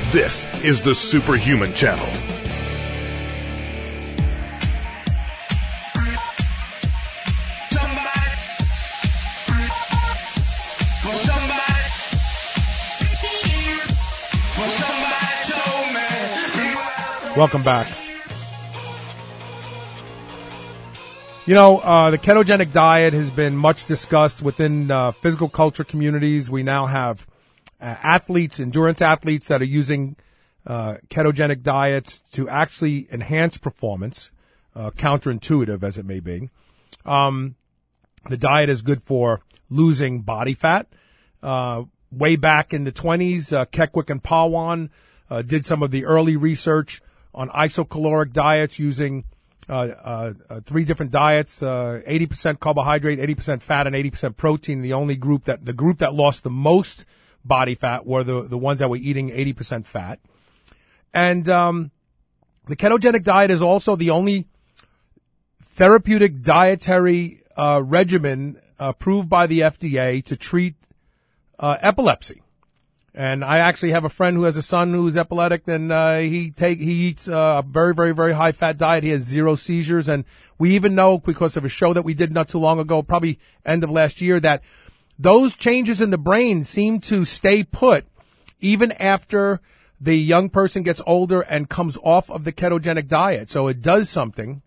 This is the Superhuman Channel. Welcome back. You know, uh, the ketogenic diet has been much discussed within uh, physical culture communities. We now have uh, athletes, endurance athletes that are using uh, ketogenic diets to actually enhance performance, uh, counterintuitive as it may be. Um, the diet is good for losing body fat. Uh, way back in the twenties, uh, Keckwick and Pawan uh, did some of the early research on isocaloric diets using uh, uh, uh, three different diets, uh, eighty percent carbohydrate, eighty percent fat, and eighty percent protein. The only group that, the group that lost the most body fat were the, the ones that were eating eighty percent fat. And, um, the ketogenic diet is also the only therapeutic dietary, uh, regimen approved by the F D A to treat, uh, epilepsy. And I actually have a friend who has a son who's epileptic, and uh, he take he eats uh, a very, very, very high fat diet. He has zero seizures, and we even know because of a show that we did not too long ago, probably end of last year, that those changes in the brain seem to stay put even after the young person gets older and comes off of the ketogenic diet. So it does something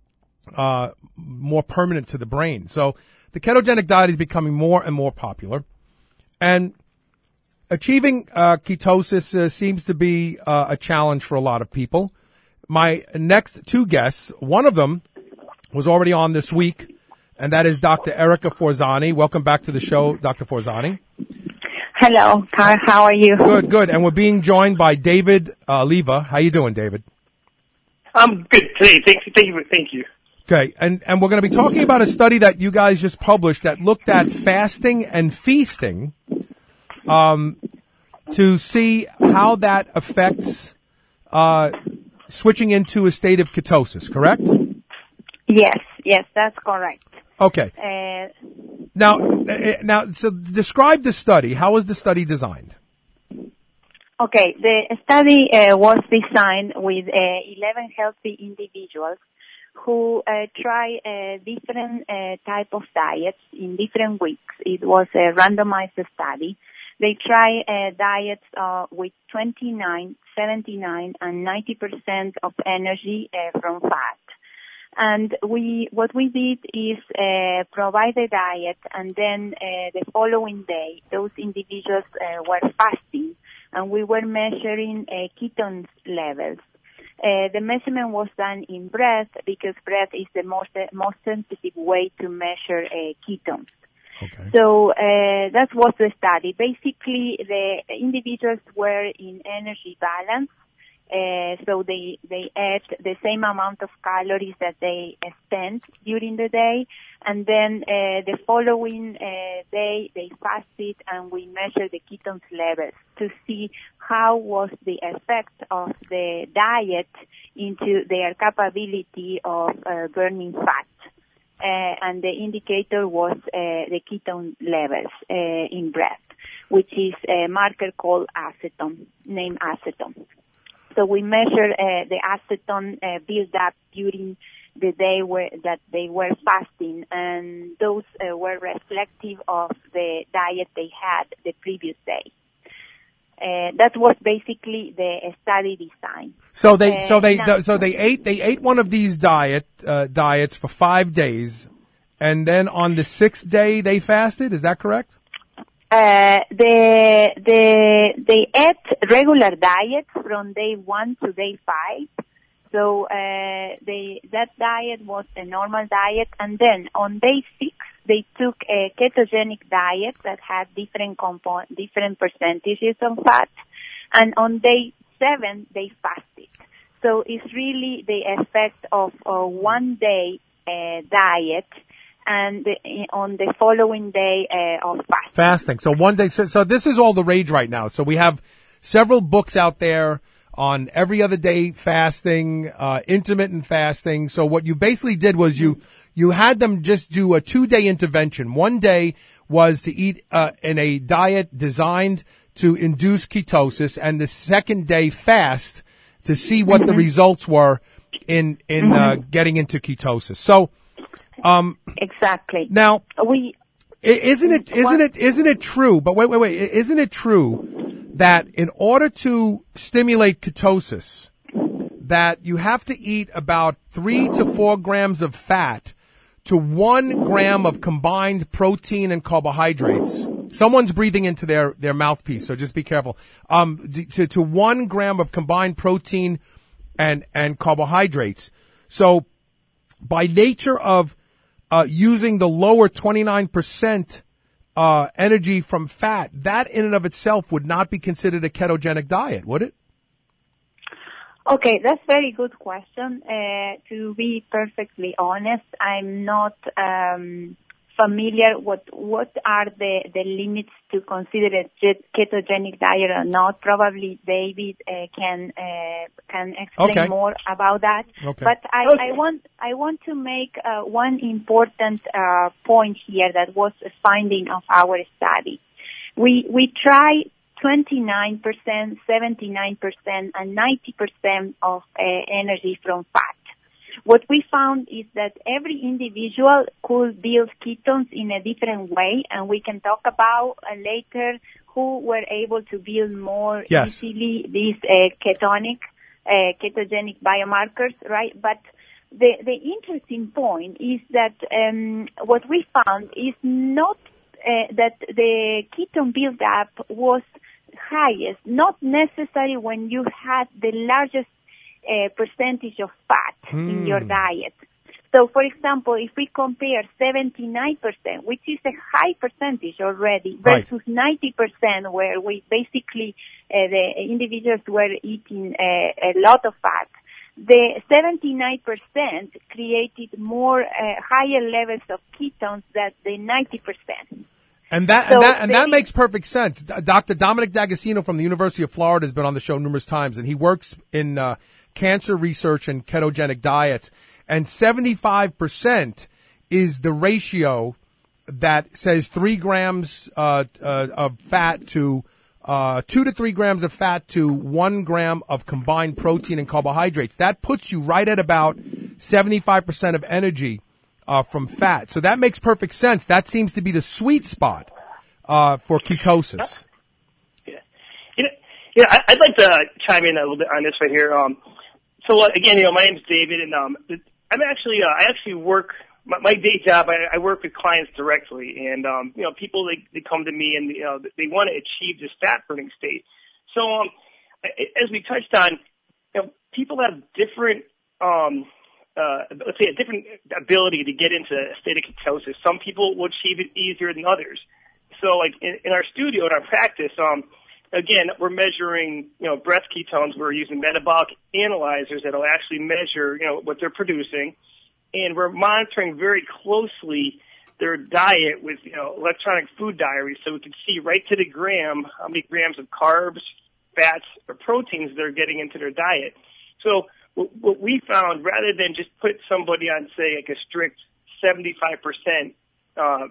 uh, more permanent to the brain. So the ketogenic diet is becoming more and more popular, and achieving uh, ketosis uh, seems to be uh, a challenge for a lot of people. My next two guests, one of them was already on this week, and that is Doctor Erica Forzani. Welcome back to the show, Doctor Forzani. Hello. How, how are you? Good, good. And we're being joined by David uh, Leva. How you doing, David? I'm good today. Thank you. Thank you. Thank you. Okay, and, and we're going to be talking about a study that you guys just published that looked at fasting and feasting Um, to see how that affects uh, switching into a state of ketosis, correct? Yes, yes, that's correct. Okay. Uh, now, now, so describe the study. How was the study designed? Okay, the study uh, was designed with uh, eleven healthy individuals who uh, try uh, different uh, type of diets in different weeks. It was a randomized study. They try uh, diets uh, with twenty-nine, seventy-nine, and ninety percent of energy uh, from fat. And we, what we did is uh, provide a diet, and then uh, the following day, those individuals uh, were fasting, and we were measuring uh, ketone levels. Uh, the measurement was done in breath because breath is the most uh, most sensitive way to measure uh, ketones. Okay. So uh, that was the study. Basically, the individuals were in energy balance, uh, so they they ate the same amount of calories that they uh, spent during the day, and then uh, the following uh, day they fasted, and we measured the ketones levels to see how was the effect of the diet into their capability of uh, burning fat. Uh, and the indicator was uh, the ketone levels uh, in breath, which is a marker called acetone, named acetone. So we measure uh, the acetone uh, build up during the day where, that they were fasting, and those uh, were reflective of the diet they had the previous day. Uh, that was basically the study design. So they, uh, so they, now, so they ate, they ate one of these diet uh, diets for five days, and then on the sixth day they fasted. Is that correct? Uh, the the they ate regular diets from day one to day five. So uh, they that diet was a normal diet, and then on day six they took a ketogenic diet that had different compo- different percentages of fat, and on day seven they fasted. So it's really the effect of a one day uh, diet, and the, on the following day uh, of fasting. Fasting. So one day. So, so this is all the rage right now. So we have several books out there on every other day fasting, uh, intermittent fasting. So what you basically did was you, you had them just do a two day intervention. One day was to eat, uh, in a diet designed to induce ketosis and the second day fast to see what the results were in in uh, getting into ketosis. So, um, exactly. Now, we isn't it isn't it isn't it true? But wait, wait, wait. Isn't it true that in order to stimulate ketosis, that you have to eat about three to four grams of fat to one gram of combined protein and carbohydrates? Someone's breathing into their, their mouthpiece, so just be careful. Um, to, to one gram of combined protein and, and carbohydrates. So by nature of, uh, using the lower twenty-nine percent, uh, energy from fat, that in and of itself would not be considered a ketogenic diet, would it? Okay, that's a very good question. Uh, to be perfectly honest, I'm not um, familiar with what are the, the limits to consider a ketogenic diet or not. Probably David uh, can uh, can explain okay. more about that. Okay. But I, Okay. I want I want to make uh, one important uh, point here that was a finding of our study. We we try twenty-nine percent, seventy-nine percent, and ninety percent of uh, energy from fat. What we found is that every individual could build ketones in a different way, and we can talk about uh, later who were able to build more Yes. easily these uh, ketonic, uh, ketogenic biomarkers, right? But the, the interesting point is that um, what we found is not uh, that the ketone buildup was highest, not necessarily when you had the largest uh, percentage of fat Hmm. in your diet. So, for example, if we compare seventy-nine percent, which is a high percentage already, Right. versus ninety percent, where we basically, uh, the individuals were eating uh, a lot of fat, the seventy-nine percent created more, uh, higher levels of ketones than the ninety percent. And that, So and that, and that they- makes perfect sense. D- Doctor Dominic D'Agostino from the University of Florida has been on the show numerous times, and he works in uh, cancer research and ketogenic diets. And seventy-five percent is the ratio that says three grams uh, uh, of fat to uh, two to three grams of fat to one gram of combined protein and carbohydrates. That puts you right at about seventy-five percent of energy Uh, from fat. So that makes perfect sense. That seems to be the sweet spot uh, for ketosis. Yeah, you know, yeah, I, I'd like to chime in a little bit on this right here. Um, so uh, again, you know, my name's David, and um, I'm actually uh, I actually work my, my day job. I, I work with clients directly, and um, you know, people they, they come to me and you know they want to achieve this fat burning state. So um, as we touched on, you know, people have different. Um, Uh, let's say a different ability to get into a state of ketosis. Some people will achieve it easier than others. So like in, in our studio, in our practice, um, again, we're measuring, you know, breath ketones. We're using metabolic analyzers that'll actually measure, you know, what they're producing. And we're monitoring very closely their diet with, you know, electronic food diaries so we can see right to the gram how many grams of carbs, fats, or proteins they're getting into their diet. So what we found, rather than just put somebody on, say, like a strict seventy-five percent uh,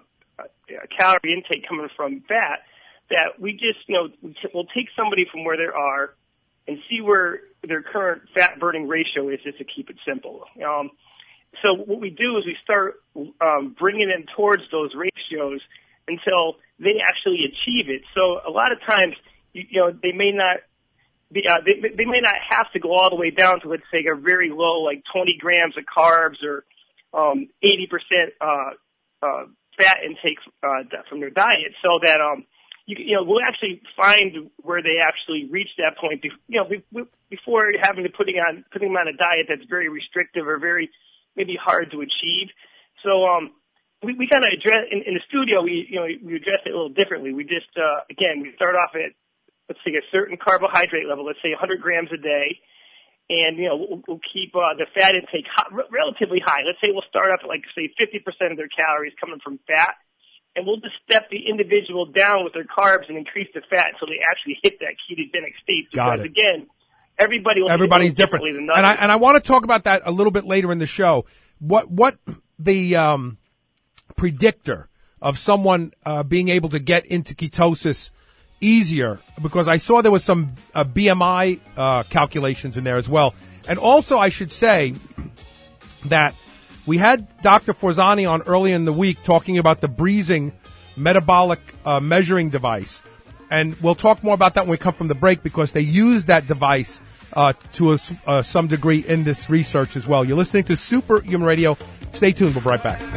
calorie intake coming from fat, that we just, you know, we'll take somebody from where they are and see where their current fat burning ratio is, just to keep it simple. Um, so what we do is we start um, bringing them towards those ratios until they actually achieve it. So a lot of times, you, you know, they may not The, uh, they, they may not have to go all the way down to, let's say, a very low, like twenty grams of carbs or um, eighty percent uh, uh, fat intake uh, from their diet, so that um, you, you know we'll actually find where they actually reach that point. Be- you know, be- before having to putting on putting them on a diet that's very restrictive or very maybe hard to achieve. So um, we, we kind of address in, in the studio. We you know we address it a little differently. We just uh, again we start off at let's say a certain carbohydrate level, let's say one hundred grams a day, and, you know, we'll, we'll keep uh, the fat intake high, relatively high. Let's say we'll start off at, like, say, fifty percent of their calories coming from fat, and we'll just step the individual down with their carbs and increase the fat until they actually hit that ketogenic state. Because, Got it. again, everybody will Everybody's hit different. differently than And I, others. and I want to talk about that a little bit later in the show. What, what the um, predictor of someone uh, being able to get into ketosis easier because I saw there was some uh, B M I uh, calculations in there as well. And also, I should say that we had Doctor Forzani on early in the week talking about the Breezing metabolic uh, measuring device. And we'll talk more about that when we come from the break because they use that device uh, to a, uh, some degree in this research as well. You're listening to Superhuman Radio. Stay tuned. We'll be right back.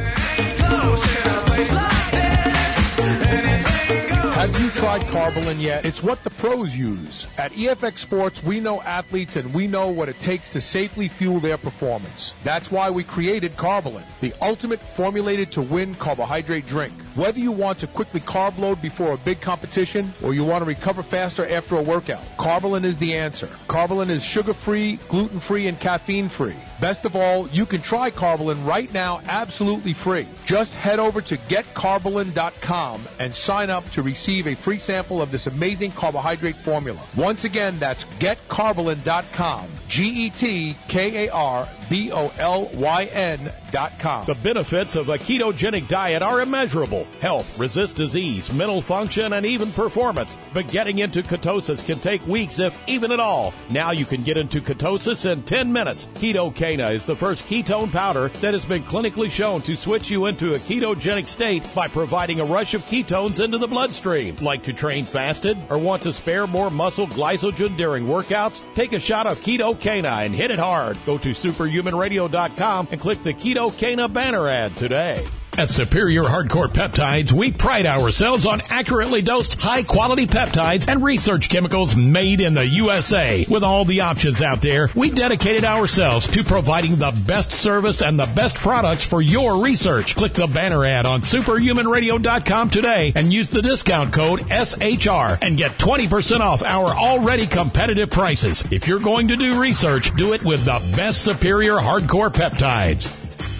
Have you tried Carbolin yet? It's what the pros use. At E F X Sports, we know athletes and we know what it takes to safely fuel their performance. That's why we created Carbolin, the ultimate formulated to win carbohydrate drink. Whether you want to quickly carb load before a big competition or you want to recover faster after a workout, Carbolin is the answer. Carbolin is sugar-free, gluten-free, and caffeine-free. Best of all, you can try Carbolin right now absolutely free. Just head over to get carbolin dot com and sign up to receive a free sample of this amazing carbohydrate formula. Once again, that's get carbolin dot com. G E T K A R B O L Y N dot com. The benefits of a ketogenic diet are immeasurable. Health, resist disease, mental function, and even performance. But getting into ketosis can take weeks, if even at all. Now you can get into ketosis in ten minutes. Ketocana is the first ketone powder that has been clinically shown to switch you into a ketogenic state by providing a rush of ketones into the bloodstream. Like to train fasted or want to spare more muscle glycogen during workouts? Take a shot of Ketocana and hit it hard. Go to superhuman radio dot com and click the Ketocana banner ad today. At Superior Hardcore Peptides, we pride ourselves on accurately dosed, high-quality peptides and research chemicals made in the U S A. With all the options out there, we dedicated ourselves to providing the best service and the best products for your research. Click the banner ad on superhuman radio dot com today and use the discount code S H R and get twenty percent off our already competitive prices. If you're going to do research, do it with the best Superior Hardcore Peptides.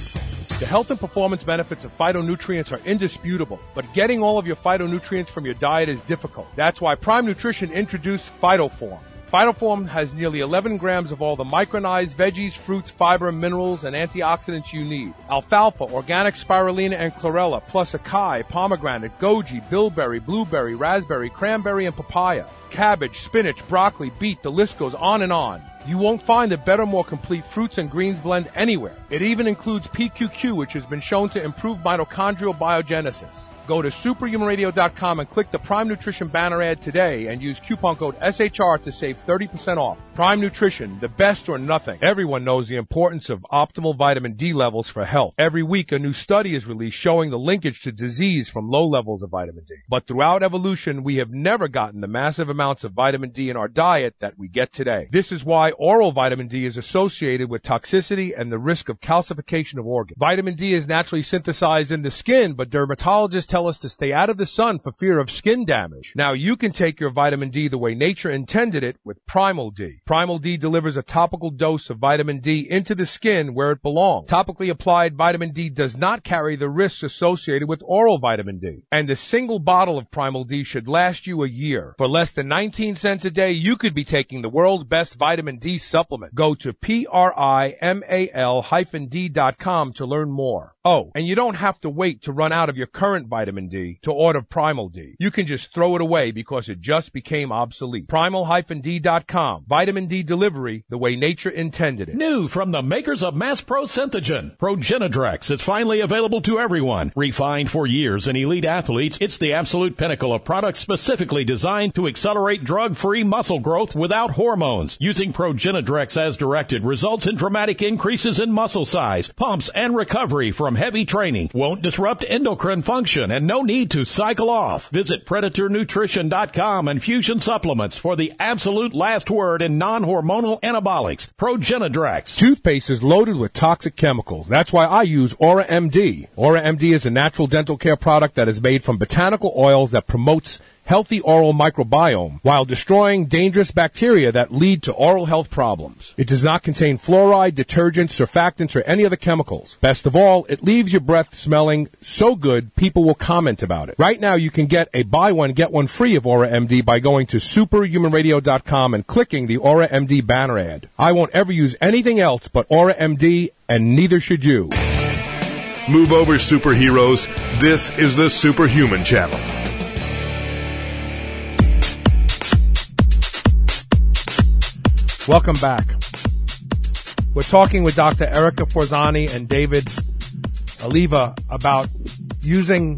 The health and performance benefits of phytonutrients are indisputable, but getting all of your phytonutrients from your diet is difficult. That's why Prime Nutrition introduced PhytoForm. PhytoForm has nearly eleven grams of all the micronized veggies, fruits, fiber, minerals, and antioxidants you need. Alfalfa, organic spirulina, and chlorella, plus acai, pomegranate, goji, bilberry, blueberry, raspberry, cranberry, and papaya. Cabbage, spinach, broccoli, beet, the list goes on and on. You won't find a better, more complete fruits and greens blend anywhere. It even includes P Q Q, which has been shown to improve mitochondrial biogenesis. Go to superhuman radio dot com and click the Prime Nutrition banner ad today and use coupon code S H R to save thirty percent off. Prime Nutrition, the best or nothing. Everyone knows the importance of optimal vitamin D levels for health. Every week, a new study is released showing the linkage to disease from low levels of vitamin D. But throughout evolution, we have never gotten the massive amounts of vitamin D in our diet that we get today. This is why oral vitamin D is associated with toxicity and the risk of calcification of organs. Vitamin D is naturally synthesized in the skin, but dermatologists tell us to stay out of the sun for fear of skin damage. Now you can take your vitamin D the way nature intended it with Primal D. Primal D delivers a topical dose of vitamin D into the skin where it belongs. Topically applied vitamin D does not carry the risks associated with oral vitamin D. And a single bottle of Primal D should last you a year. For less than nineteen cents a day, you could be taking the world's best vitamin D supplement. Go to P R I M A L D dot com to learn more. Oh, and you don't have to wait to run out of your current vitamin D to order Primal D. You can just throw it away because it just became obsolete. Primal D dot com. Vitamin D delivery the way nature intended it. New from the makers of Mass Pro Synthogen, Progenadrex is finally available to everyone. Refined for years in elite athletes, it's the absolute pinnacle of products specifically designed to accelerate drug-free muscle growth without hormones. Using Progenadrex as directed results in dramatic increases in muscle size, pumps, and recovery from heavy training. Won't disrupt endocrine function and no need to cycle off. Visit Predator Nutrition dot com and Fusion Supplements for the absolute last word in non-hormonal anabolics. Progenadrex. Toothpaste is loaded with toxic chemicals. That's why I use Aura M D. Aura M D is a natural dental care product that is made from botanical oils that promotes healthy oral microbiome while destroying dangerous bacteria that lead to oral health problems. It does not contain fluoride, detergents, surfactants, or any other chemicals. Best of all, it leaves your breath smelling so good people will comment about it. Right now, you can get a buy one, get one free of Aura M D by going to superhuman radio dot com and clicking the Aura M D banner ad. I won't ever use anything else but Aura M D, and neither should you. Move over, superheroes. This is the Superhuman Channel. Welcome back. We're talking with Doctor Erica Forzani and David Oliva about using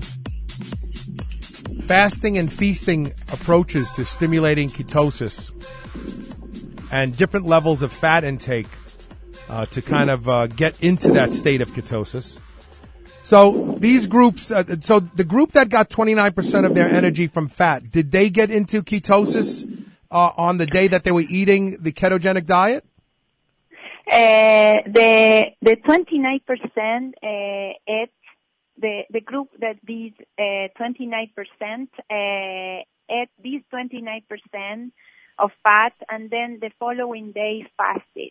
fasting and feasting approaches to stimulating ketosis and different levels of fat intake uh, to kind of uh, get into that state of ketosis. So these groups, uh, so the group that got twenty-nine percent of their energy from fat, did they get into ketosis uh, on the day that they were eating the ketogenic diet? Uh, the the twenty-nine percent uh, ate, the the group that did uh, twenty-nine percent uh, ate these twenty-nine percent of fat, and then the following day fasted.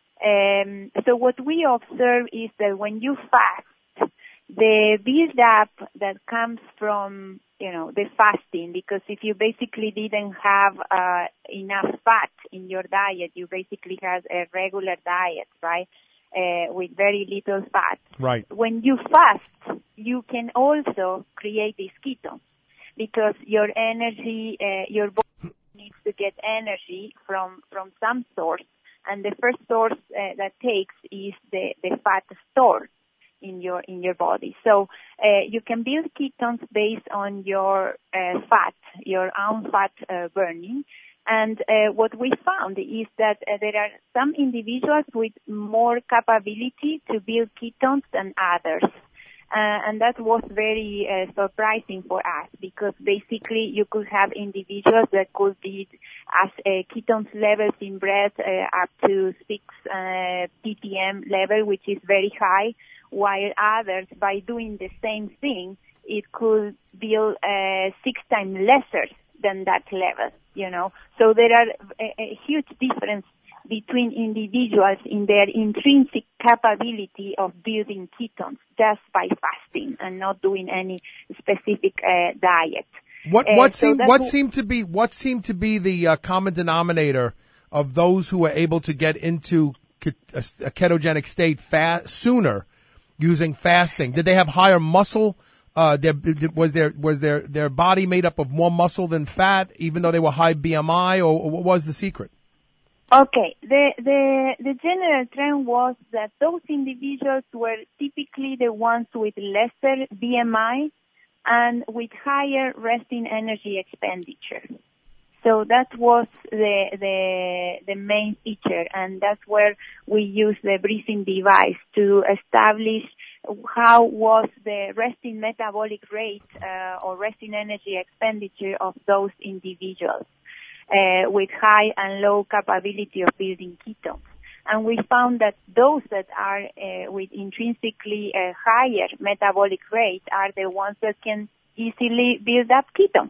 Um, so what we observe is that when you fast, the build-up that comes from, you know, the fasting, because if you basically didn't have uh, enough fat in your diet, you basically have a regular diet, right, uh, with very little fat. Right. When you fast, you can also create these ketones because your energy, uh, your body needs to get energy from, from some source, and the first source uh, that takes is the, the fat stored in your in your body. So uh, you can build ketones based on your uh, fat, your own fat uh, burning. And uh, what we found is that uh, there are some individuals with more capability to build ketones than others. Uh, and that was very uh, surprising for us because basically you could have individuals that could be as uh, ketones levels in breath uh, up to six uh, ppm level, which is very high, while others, by doing the same thing, it could build uh, six times lesser than that level, you know. So there are a, a huge difference between individuals in their intrinsic capability of building ketones just by fasting and not doing any specific uh, diet. What Uh, what so seemed that what w- seemed to be what seemed to be the uh, common denominator of those who were able to get into ke- a, a ketogenic state fa- sooner using fasting? Did they have higher muscle? Uh, their, was their was their their body made up of more muscle than fat, even though they were high B M I, or, or what was the secret? Okay, the, the, the general trend was that those individuals were typically the ones with lesser B M I and with higher resting energy expenditure. So that was the, the, the main feature, and that's where we use the breathing device to establish how was the resting metabolic rate uh, or resting energy expenditure of those individuals. Uh, with high and low capability of building ketones. And we found that those that are uh, with intrinsically uh, higher metabolic rate are the ones that can easily build up ketones.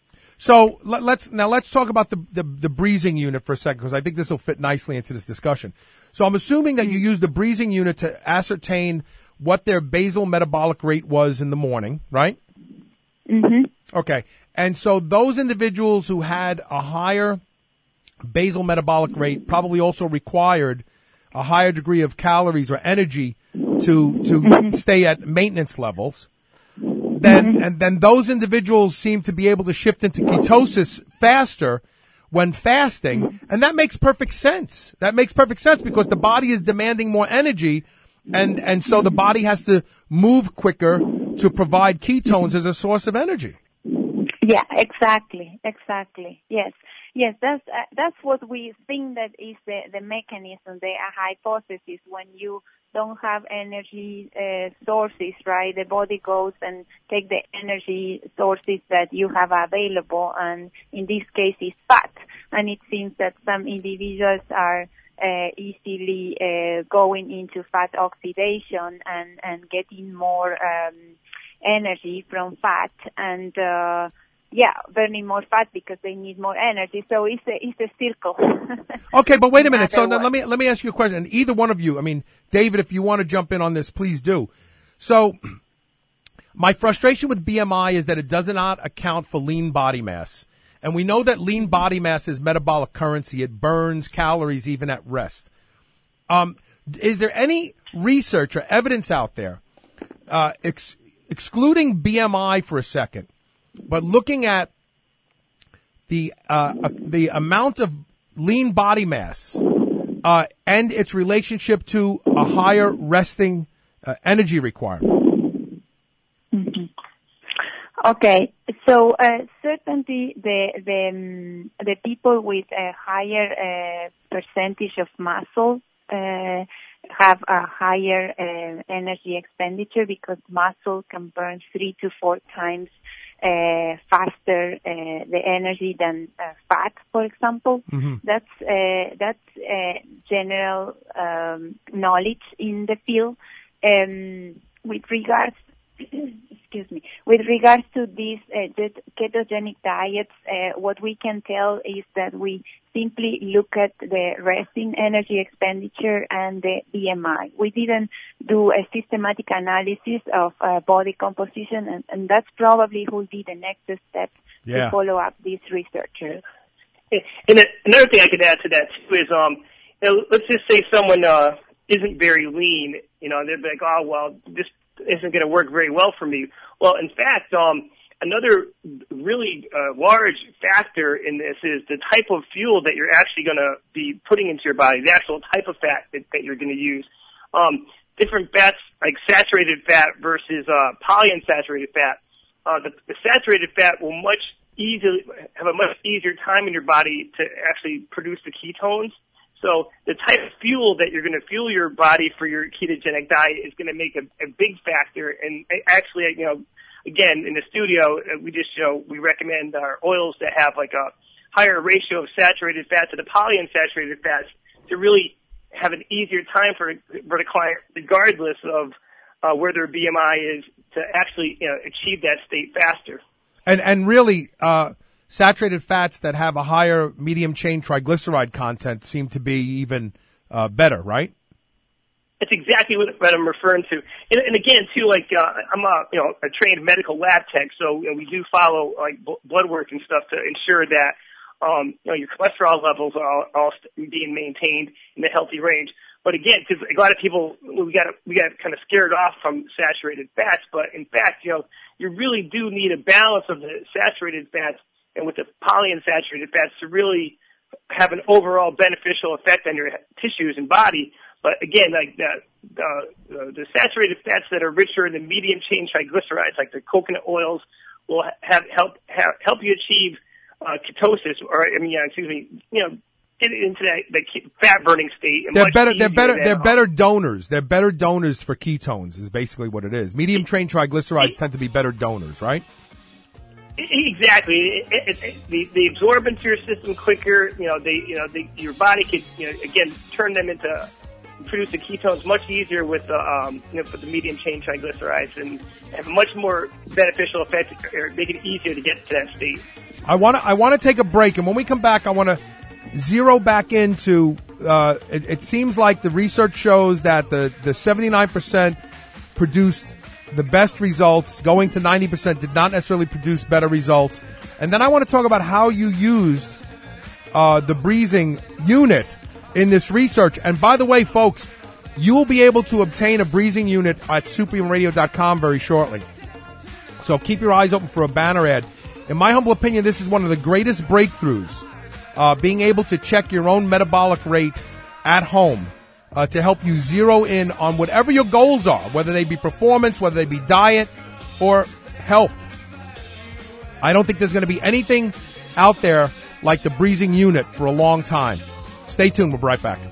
So let, let's now let's talk about the, the, the breathing unit for a second, because I think this will fit nicely into this discussion. So I'm assuming that you use the breathing unit to ascertain what their basal metabolic rate was in the morning, right? Mm-hmm. Okay. And so those individuals who had a higher basal metabolic rate probably also required a higher degree of calories or energy to to stay at maintenance levels. Then and then those individuals seem to be able to shift into ketosis faster when fasting, and that makes perfect sense. That makes perfect sense because the body is demanding more energy, and and so the body has to move quicker to provide ketones as a source of energy. Yeah, exactly, exactly. Yes, yes. That's uh, that's what we think that is the the mechanism, the uh, hypothesis. When you don't have energy uh, sources, right? The body goes and take the energy sources that you have available, and in this case, it's fat. And it seems that some individuals are uh, easily uh, going into fat oxidation and and getting more um, energy from fat and. Uh, Yeah, burning more fat because they need more energy. So it's a it's a circle. Okay, but wait a minute. So No matter now let me let me ask you a question. And either one of you, I mean, David, if you want to jump in on this, please do. So my frustration with B M I is that it does not account for lean body mass. And we know that lean body mass is metabolic currency. It burns calories even at rest. Um, is there any research or evidence out there, uh, ex- excluding B M I for a second, but looking at the uh, uh, the amount of lean body mass uh, and its relationship to a higher resting uh, energy requirement? Mm-hmm. Okay, so uh, certainly the the um, the people with a higher uh, percentage of muscle uh, have a higher uh, energy expenditure because muscle can burn three to four times uh, faster uh, the energy than uh, fat, for example. Mm-hmm. That's uh, that's uh, general um, knowledge in the field. Um, with regards, excuse me, with regards to these uh, ketogenic diets, uh, what we can tell is that we simply look at the resting energy expenditure and the B M I. We didn't do a systematic analysis of uh, body composition, and, and that's probably who will be the next step yeah. to follow up these researchers. And another thing I could add to that too is, um, you know, let's just say someone uh, isn't very lean, you know, and they're like, oh well, this isn't going to work very well for me. Well, in fact, um, another really uh, large factor in this is the type of fuel that you're actually going to be putting into your body, the actual type of fat that, that you're going to use. Um, different fats, like saturated fat versus uh, polyunsaturated fat. Uh, the, the saturated fat will much easily have a much easier time in your body to actually produce the ketones. So the type of fuel that you're going to fuel your body for your ketogenic diet is going to make a, a big factor. And actually, you know, again, in the studio, we just show, we recommend our oils that have like a higher ratio of saturated fat to the polyunsaturated fats to really have an easier time for, for the client, regardless of uh, where their B M I is, to actually, you know, achieve that state faster. And, and really, uh, saturated fats that have a higher medium chain triglyceride content seem to be even uh, better, right? That's exactly what, what I'm referring to. And, and again, too, like uh, I'm a you know a trained medical lab tech, so you know, we do follow like b- blood work and stuff to ensure that um, you know your cholesterol levels are all, all being maintained in the healthy range. But again, because a lot of people we got we got kind of scared off from saturated fats, but in fact, you know, you really do need a balance of the saturated fats and with the polyunsaturated fats to really have an overall beneficial effect on your tissues and body. But again, like the, the, the saturated fats that are richer in the medium chain triglycerides, like the coconut oils, will have help have, help you achieve uh, ketosis, or I mean, yeah, excuse me, you know, get into that, that fat burning state. They're better. They're better. They're better donors. They're better donors for ketones. Is basically what it is. Medium chain triglycerides it, tend to be better donors, right? Exactly. It, it, it, they, they absorb into your system quicker. You know, they, you know, they, your body could, you know, again, turn them into produce the ketones much easier with the, um, you know, with the medium chain triglycerides, and have a much more beneficial effect, or make it easier to get to that state. I want to, I want to take a break, and when we come back, I want to zero back into. Uh, it, it seems like the research shows that the the seventy-nine percent produced the best results, going to ninety percent did not necessarily produce better results. And then I want to talk about how you used uh, the breathing unit in this research. And by the way, folks, you will be able to obtain a breathing unit at superhuman radio dot com very shortly. So keep your eyes open for a banner ad. In my humble opinion, this is one of the greatest breakthroughs, uh, being able to check your own metabolic rate at home. Uh, to help you zero in on whatever your goals are, whether they be performance, whether they be diet, or health. I don't think there's going to be anything out there like the breathing unit for a long time. Stay tuned. We'll be right back.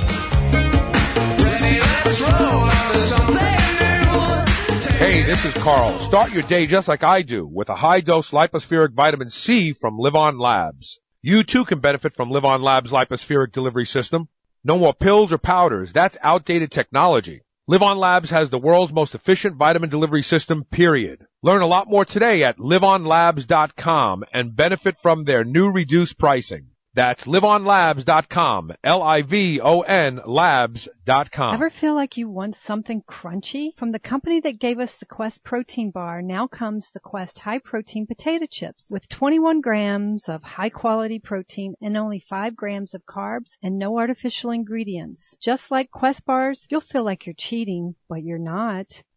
Hey, this is Carl. Start your day just like I do with a high-dose lipospheric vitamin C from Live On Labs. You too can benefit from Live On Labs' lipospheric delivery system. No more pills or powders. That's outdated technology. Live On Labs has the world's most efficient vitamin delivery system, period. Learn a lot more today at live on labs dot com and benefit from their new reduced pricing. That's live on labs dot com, L I V O N labs dot com. Ever feel like you want something crunchy? From the company that gave us the Quest protein bar, now comes the Quest high protein potato chips with twenty-one grams of high quality protein and only five grams of carbs and no artificial ingredients. Just like Quest bars, you'll feel like you're cheating, but you're not.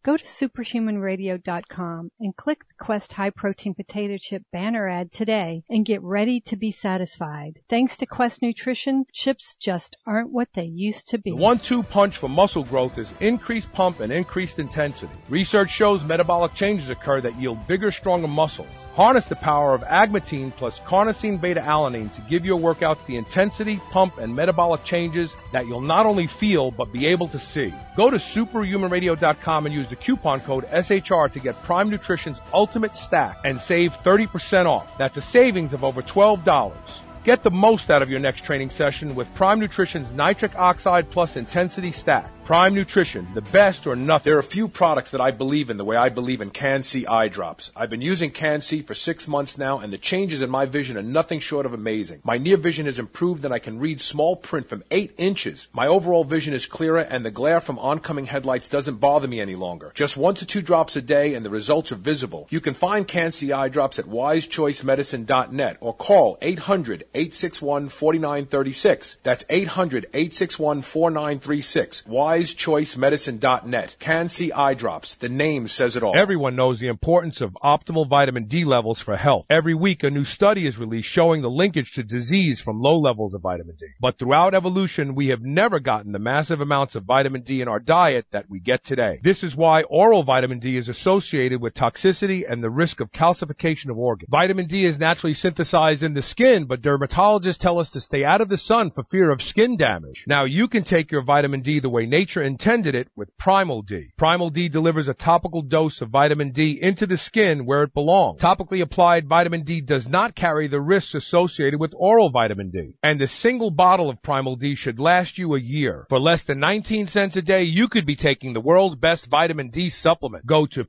Go to superhuman radio dot com and click the Quest High Protein Potato Chip banner ad today and get ready to be satisfied. Thanks to Quest Nutrition, chips just aren't what they used to be. The one two punch for muscle growth is increased pump and increased intensity. Research shows metabolic changes occur that yield bigger, stronger muscles. Harness the power of agmatine plus carnosine beta-alanine to give your workouts the intensity, pump, and metabolic changes that you'll not only feel but be able to see. Go to superhuman radio dot com and use the coupon code S H R to get Prime Nutrition's Ultimate Stack and save thirty percent off. That's a savings of over twelve dollars. Get the most out of your next training session with Prime Nutrition's Nitric Oxide Plus Intensity Stack. Prime Nutrition, the best or nothing. There are a few products that I believe in the way I believe in Can-C eye drops. I've been using Can-C for six months now, and the changes in my vision are nothing short of amazing. My near vision has improved, and I can read small print from eight inches. My overall vision is clearer, and the glare from oncoming headlights doesn't bother me any longer. Just one to two drops a day, and the results are visible. You can find Can-C eye drops at wise choice medicine dot net or call eight hundred, eight six one, four nine three six. That's eight hundred, eight six one, four nine three six. wise choice medicine dot net. Can-C eye drops. The name says it all. Everyone knows the importance of optimal vitamin D levels for health. Every week, a new study is released showing the linkage to disease from low levels of vitamin D. But throughout evolution, we have never gotten the massive amounts of vitamin D in our diet that we get today. This is why oral vitamin D is associated with toxicity and the risk of calcification of organs. Vitamin D is naturally synthesized in the skin, but dermatologists tell us to stay out of the sun for fear of skin damage. Now, you can take your vitamin D the way nature intended it with Primal D. Primal D delivers a topical dose of vitamin D into the skin where it belongs. Topically applied vitamin D does not carry the risks associated with oral vitamin D. And the single bottle of Primal D should last you a year. For less than nineteen cents a day, you could be taking the world's best vitamin D supplement. Go to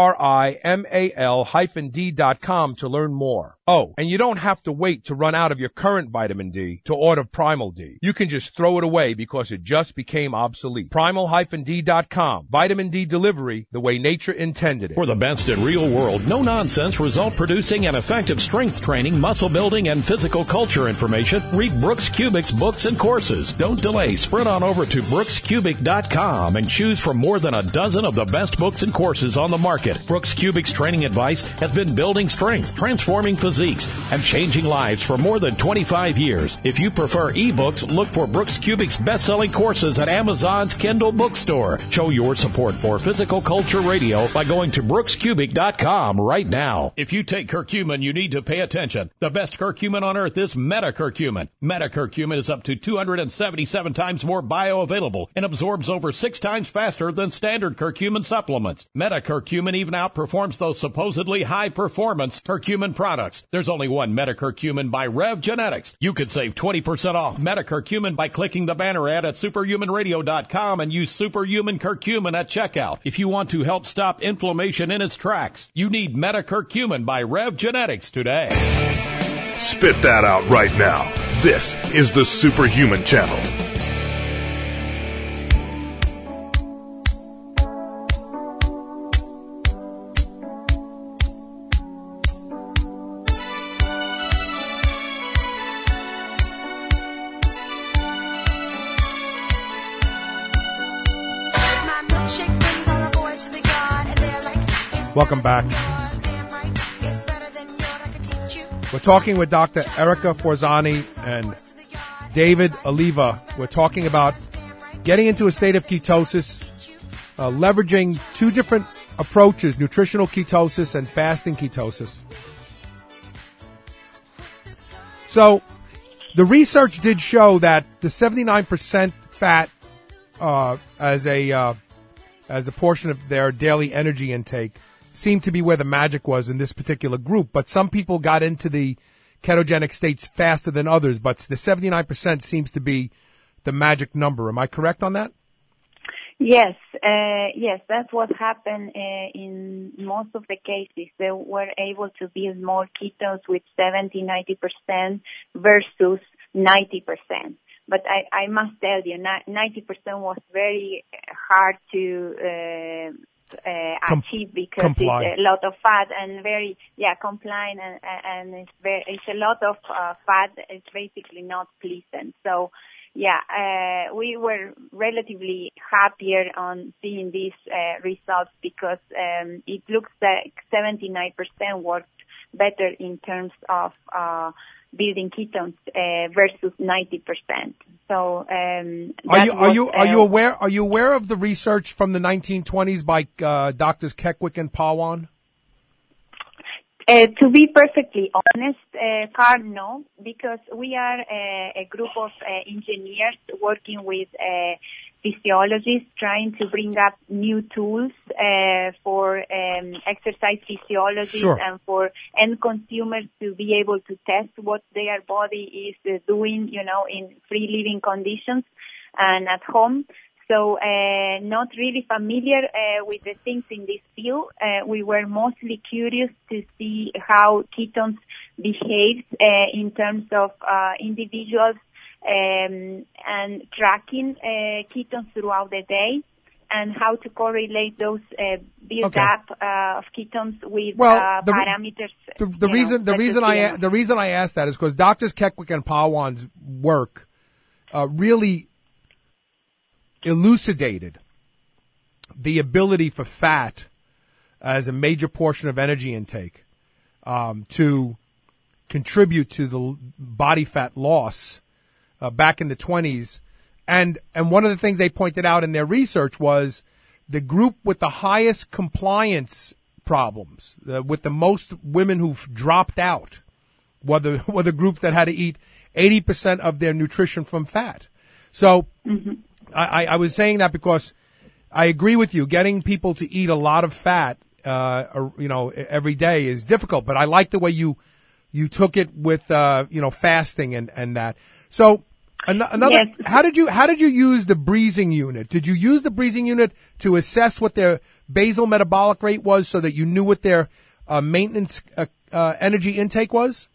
primal D dot com to learn more. Oh, and you don't have to wait to run out of your current vitamin D to order Primal D. You can just throw it away because it just became obsolete. primal D dot com. Vitamin D delivery the way nature intended it. For the best in real world, no nonsense, result producing and effective strength training, muscle building, and physical culture information, read Brooks Kubik's books and courses. Don't delay. Sprint on over to brooks kubik dot com and choose from more than a dozen of the best books and courses on the market. Brooks Kubik's training advice has been building strength, transforming physiques, and changing lives for more than twenty-five years. If you prefer ebooks, look for Brooks Kubik's best-selling courses at Amazon's Kindle bookstore. Show your support for Physical Culture Radio by going to brooks kubik dot com right now. If you take curcumin, you need to pay attention. The best curcumin on earth is metacurcumin. Metacurcumin is up to two hundred seventy-seven times more bioavailable and absorbs over six times faster than standard curcumin supplements. Metacurcumin even outperforms those supposedly high-performance curcumin products. There's only one Metacurcumin by Rev Genetics. You could save twenty percent off Metacurcumin by clicking the banner ad at superhuman radio dot com and use Superhuman Curcumin at checkout. If you want to help stop inflammation in its tracks, you need Metacurcumin by Rev Genetics today. Spit that out right now. This is the Superhuman Channel. Welcome back. We're talking with Doctor Erica Forzani and David Oliva. We're talking about getting into a state of ketosis, uh, leveraging two different approaches, nutritional ketosis and fasting ketosis. So the research did show that the seventy-nine percent fat uh, as a uh, as a portion of their daily energy intake seemed to be where the magic was in this particular group. But some people got into the ketogenic states faster than others, but the seventy-nine percent seems to be the magic number. Am I correct on that? Yes, uh, yes, that's what happened uh, in most of the cases. They were able to build more ketones with seventy, ninety percent versus ninety percent. But I, I must tell you, ninety percent was very hard to uh, uh, Com- achieve because comply. it's a lot of fat and very, yeah, compliant and, and it's very, it's a lot of uh, fat. It's basically not pleasant. So, yeah, uh, we were relatively happier on seeing these uh, results because um, it looks like seventy-nine percent worked better in terms of uh, building ketones uh, versus ninety percent. So um, are you are was, you are uh, you aware are you aware of the research from the nineteen twenties by uh, Doctors Kekwik and Pawan? Uh, to be perfectly honest, uh, Carl, no, because we are uh, a group of uh, engineers working with uh, physiologists trying to bring up new tools uh, for um, exercise physiology Sure. and for end consumers to be able to test what their body is uh, doing, you know, in free living conditions and at home. So uh, not really familiar uh, with the things in this field. Uh, we were mostly curious to see how ketones behave uh, in terms of uh, individuals um, and tracking uh, ketones throughout the day and how to correlate those uh, build-up Okay. uh, of ketones with Well, uh, the re- parameters. The, the you reason know, the reason I such as a- the reason I asked that is because Doctors Kekwik and Pawan's work uh, really elucidated the ability for fat as a major portion of energy intake um, to contribute to the body fat loss uh, back in the twenties. And and one of the things they pointed out in their research was the group with the highest compliance problems, uh, with the most women who've dropped out, were the, were the group that had to eat eighty percent of their nutrition from fat. So Mm-hmm. I, I was saying that because I agree with you. Getting people to eat a lot of fat, uh, or, you know, every day is difficult. But I like the way you you took it with, uh, you know, fasting and, and that. So an- another, Yes. how did you how did you use the breathing unit? Did you use the breathing unit to assess what their basal metabolic rate was, so that you knew what their uh, maintenance uh, uh, energy intake was?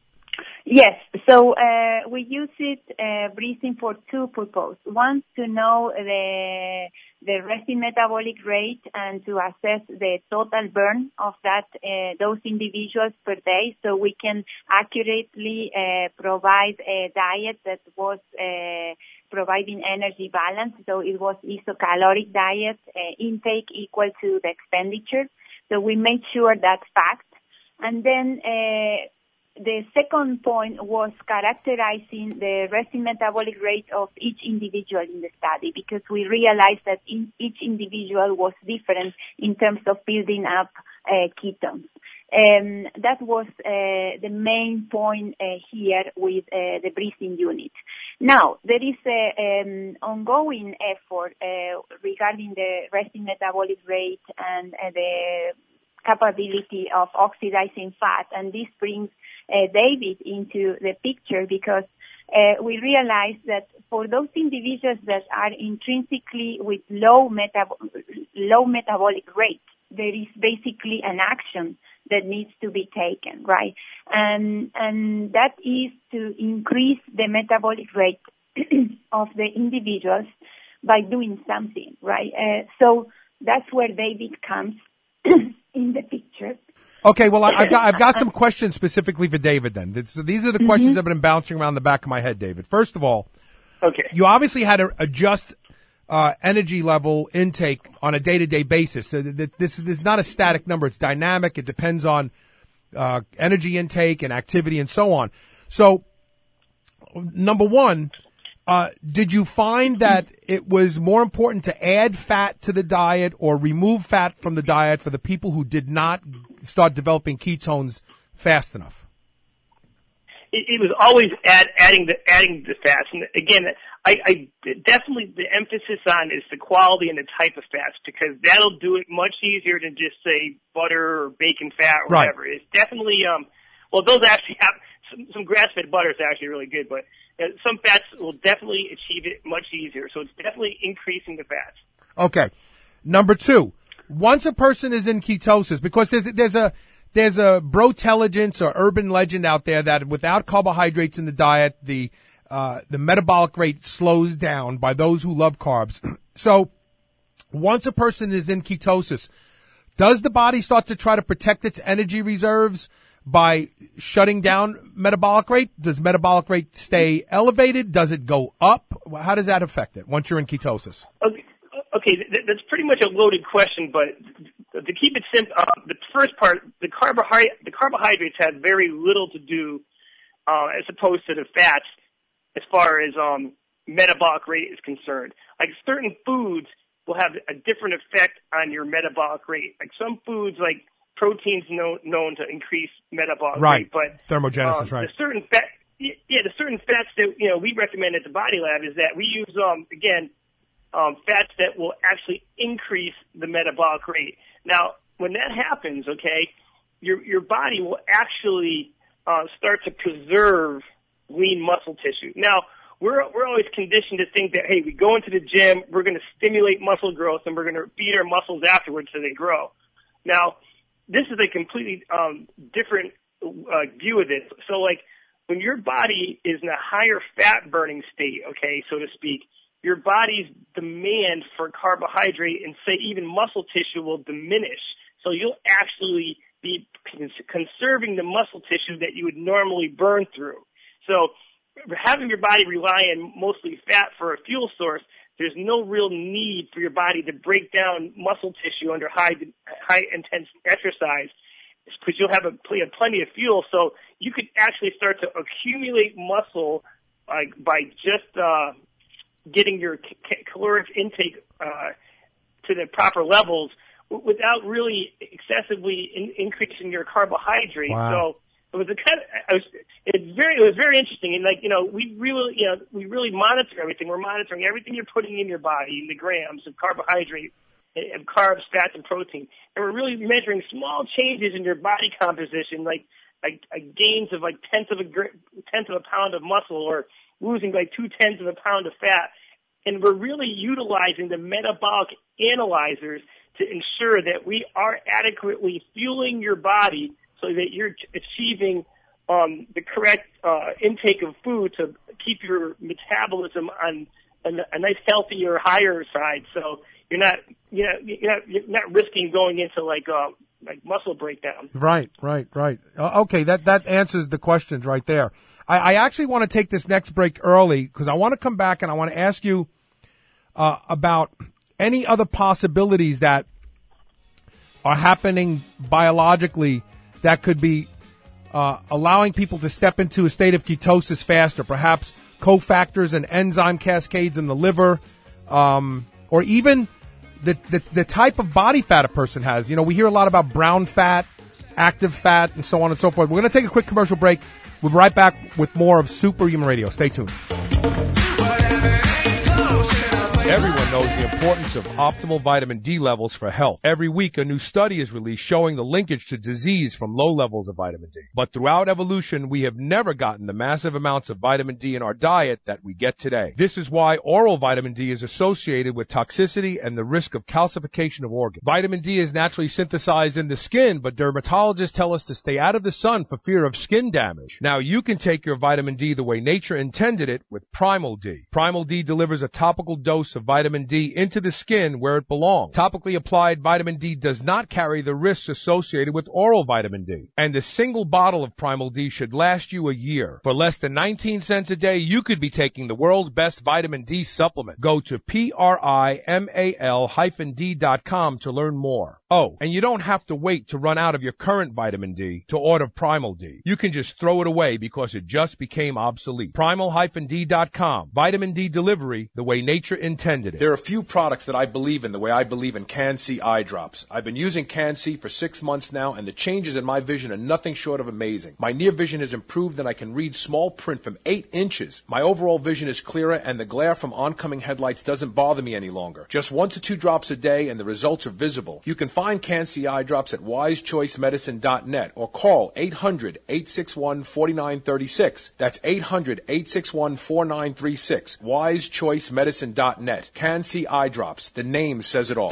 Yes. So uh, we use it uh, breathing for two purposes. One, to know the the resting metabolic rate and to assess the total burn of that uh, those individuals per day, so we can accurately uh, provide a diet that was uh, providing energy balance. So it was isocaloric diet, uh, intake equal to the expenditure. So we made sure that's fact. And then uh, the second point was characterizing the resting metabolic rate of each individual in the study, because we realized that in each individual was different in terms of building up uh, ketones. Um, that was uh, the main point uh, here with uh, the breathing unit. Now, there is an um, ongoing effort uh, regarding the resting metabolic rate and uh, the capability of oxidizing fat, and this brings uh, David into the picture, because uh, we realize that for those individuals that are intrinsically with low metab- low metabolic rate, there is basically an action that needs to be taken, right? And and that is to increase the metabolic rate of the individuals by doing something, right? Uh, so that's where David comes in the picture. Okay, well, I, I've got I've got some questions specifically for David. Then this, these are the questions that have been bouncing around the back of my head, David. First of all, okay, you obviously had to adjust uh, energy level intake on a day to day basis. So th- this, this is not a static number; it's dynamic. It depends on uh, energy intake and activity and so on. So, number one, uh, did you find that it was more important to add fat to the diet or remove fat from the diet for the people who did not start developing ketones fast enough? It, it was always add, adding the adding the fats, and again, I, I definitely the emphasis on is the quality and the type of fats, because that'll do it much easier than just say butter or bacon fat or Right. whatever. It's definitely um, well, those actually have some, some grass-fed butter is actually really good, but uh, some fats will definitely achieve it much easier. So it's definitely increasing the fats. Okay. Number two, once a person is in ketosis, because there's, there's a, there's a brotelligence or urban legend out there that without carbohydrates in the diet, the, uh, the metabolic rate slows down by those who love carbs. So once a person is in ketosis, does the body start to try to protect its energy reserves by shutting down metabolic rate? Does metabolic rate stay elevated? Does it go up? How does that affect it once you're in ketosis? Okay, okay th- that's pretty much a loaded question, but to keep it simple, uh, the first part, the, carbohy- the carbohydrates have very little to do uh, as opposed to the fats as far as um, metabolic rate is concerned. Like certain foods will have a different effect on your metabolic rate. Like some foods, like proteins, known known to increase metabolic right. rate, but thermogenesis, um, right? The certain fat, yeah, the certain fats that you know we recommend at the Body Lab is that we use um again um, fats that will actually increase the metabolic rate. Now, when that happens, okay, your your body will actually uh, start to preserve lean muscle tissue. Now, we're we're always conditioned to think that, hey, we go into the gym, we're going to stimulate muscle growth, and we're going to feed our muscles afterwards so they grow. Now, this is a completely um, different uh, view of this. So, like, when your body is in a higher fat-burning state, okay, so to speak, your body's demand for carbohydrate and, say, even muscle tissue will diminish. So you'll actually be conserving the muscle tissue that you would normally burn through. So having your body rely on mostly fat for a fuel source, there's no real need for your body to break down muscle tissue under high high intense exercise because you'll have, a, you have plenty of fuel. So you could actually start to accumulate muscle like by just uh, getting your c- caloric intake uh, to the proper levels w- without really excessively in- increasing your carbohydrate. Wow. So it was a kind of, I was, it's very, it was very interesting. And like, you know, we really, you know, we really monitor everything. We're monitoring everything you're putting in your body, in the grams of carbohydrate, and carbs, fats, and protein. And we're really measuring small changes in your body composition, like, like, like gains of like tenth of a tenth of a pound of muscle, or losing like two tenths of a pound of fat. And we're really utilizing the metabolic analyzers to ensure that we are adequately fueling your body so that you're achieving um, the correct uh, intake of food to keep your metabolism on a, a nice, healthier, higher side. So you're not, you know, you're not, you're not risking going into like uh, like muscle breakdown. Right, right, right. Uh, okay, that that answers the questions right there. I, I actually want to take this next break early because I want to come back and I want to ask you uh, about any other possibilities that are happening biologically that could be uh, allowing people to step into a state of ketosis faster, perhaps cofactors and enzyme cascades in the liver, um, or even the, the the type of body fat a person has. You know, we hear a lot about brown fat, active fat, and so on and so forth. We're going to take a quick commercial break. We'll be right back with more of Superhuman Radio. Stay tuned. Everyone knows the importance of optimal vitamin D levels for health. Every week, a new study is released showing the linkage to disease from low levels of vitamin D. But throughout evolution, we have never gotten the massive amounts of vitamin D in our diet that we get today. This is why oral vitamin D is associated with toxicity and the risk of calcification of organs. Vitamin D is naturally synthesized in the skin, but dermatologists tell us to stay out of the sun for fear of skin damage. Now, you can take your vitamin D the way nature intended it with Primal D. Primal D delivers a topical dose of vitamin D into the skin where it belongs. Topically applied vitamin D does not carry the risks associated with oral vitamin D. And a single bottle of Primal D should last you a year. For less than nineteen cents a day, you could be taking the world's best vitamin D supplement. Go to primal D dot com to learn more. Oh, and you don't have to wait to run out of your current vitamin D to order Primal D. You can just throw it away because it just became obsolete. primal D dot com. Vitamin D delivery the way nature intended it. There are a few products that I believe in the way I believe in Can-C eye drops. I've been using Can-C for six months now, and the changes in my vision are nothing short of amazing. My near vision has improved, and I can read small print from eight inches. My overall vision is clearer, and the glare from oncoming headlights doesn't bother me any longer. Just one to two drops a day, and the results are visible. You can find Can-C eye drops at wise choice medicine dot net or call eight hundred, eight six one, four nine three six. That's eight hundred, eight six one, four nine three six. wise choice medicine dot net. Can-C eye drops. The name says it all.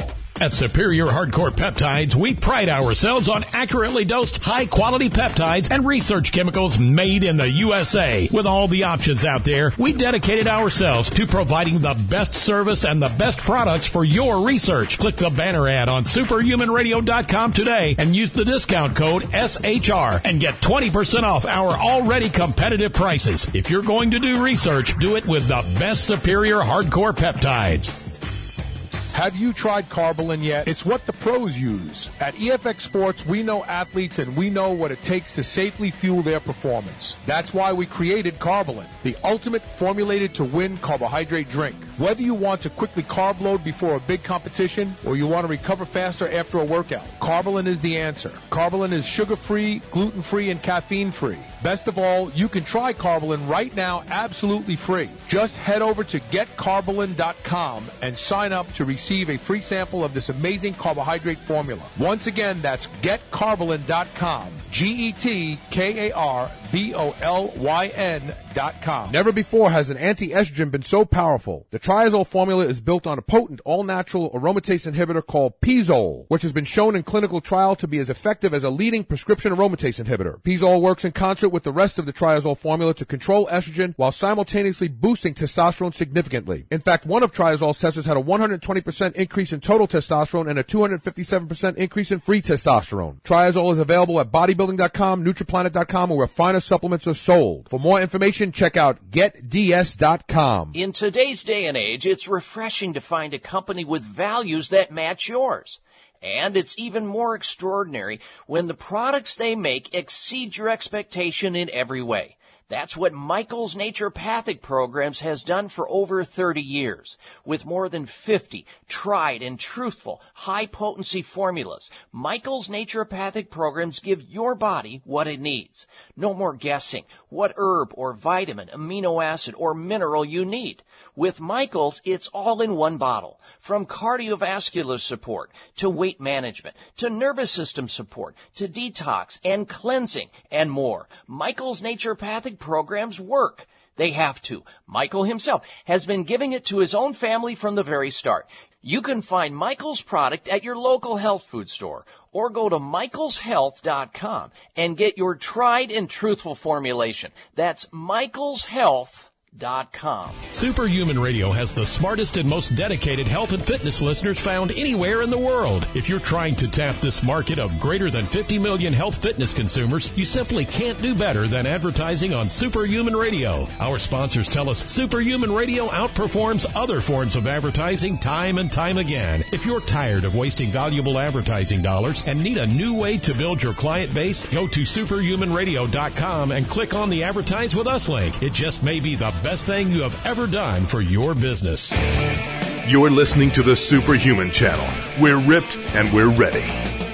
At Superior Hardcore Peptides, we pride ourselves on accurately dosed, high-quality peptides and research chemicals made in the U S A. With all the options out there, we dedicated ourselves to providing the best service and the best products for your research. Click the banner ad on superhuman radio dot com today and use the discount code S H R and get twenty percent off our already competitive prices. If you're going to do research, do it with the best Superior Hardcore Peptides. Have you tried Carbolin yet? It's what the pros use. At E F X Sports, we know athletes and we know what it takes to safely fuel their performance. That's why we created Carbolin, the ultimate formulated to win carbohydrate drink. Whether you want to quickly carb load before a big competition or you want to recover faster after a workout, Carbolin is the answer. Carbolin is sugar-free, gluten-free, and caffeine-free. Best of all, you can try Carbolin right now absolutely free. Just head over to get carbolin dot com and sign up to receive a free sample of this amazing carbohydrate formula. Once again, that's get carbolin dot com. G E T K A R B O L Y N dot com. Never before has an anti-estrogen been so powerful. The Triazole formula is built on a potent, all-natural aromatase inhibitor called Pizole, which has been shown in clinical trial to be as effective as a leading prescription aromatase inhibitor. Pizole works in concert with the rest of the Triazole formula to control estrogen while simultaneously boosting testosterone significantly. In fact, one of Triazole's testers had a one hundred twenty percent increase in total testosterone and a two hundred fifty-seven percent increase in free testosterone. Triazole is available at bodybuilding dot com, Nutriplanet dot com, or where finer supplements are sold. For more information, check out get D S dot com. In today's day and age, it's refreshing to find a company with values that match yours. And it's even more extraordinary when the products they make exceed your expectation in every way. That's what Michael's Naturopathic Programs has done for over thirty years. With more than fifty tried and truthful, high-potency formulas, Michael's Naturopathic Programs give your body what it needs. No more guessing what herb or vitamin, amino acid, or mineral you need. With Michael's, it's all in one bottle. From cardiovascular support, to weight management, to nervous system support, to detox and cleansing, and more. Michael's Naturopathic Programs work. They have to. Michael himself has been giving it to his own family from the very start. You can find Michael's product at your local health food store or go to michaels health dot com and get your tried and truthful formulation. That's michaels health dot com. Superhuman Radio has the smartest and most dedicated health and fitness listeners found anywhere in the world. If you're trying to tap this market of greater than fifty million health fitness consumers, you simply can't do better than advertising on Superhuman Radio. Our sponsors tell us Superhuman Radio outperforms other forms of advertising time and time again. If you're tired of wasting valuable advertising dollars and need a new way to build your client base, go to superhuman radio dot com and click on the Advertise With Us link. It just may be the best thing you have ever done for your business. You're listening to the Superhuman Channel. We're ripped and we're ready.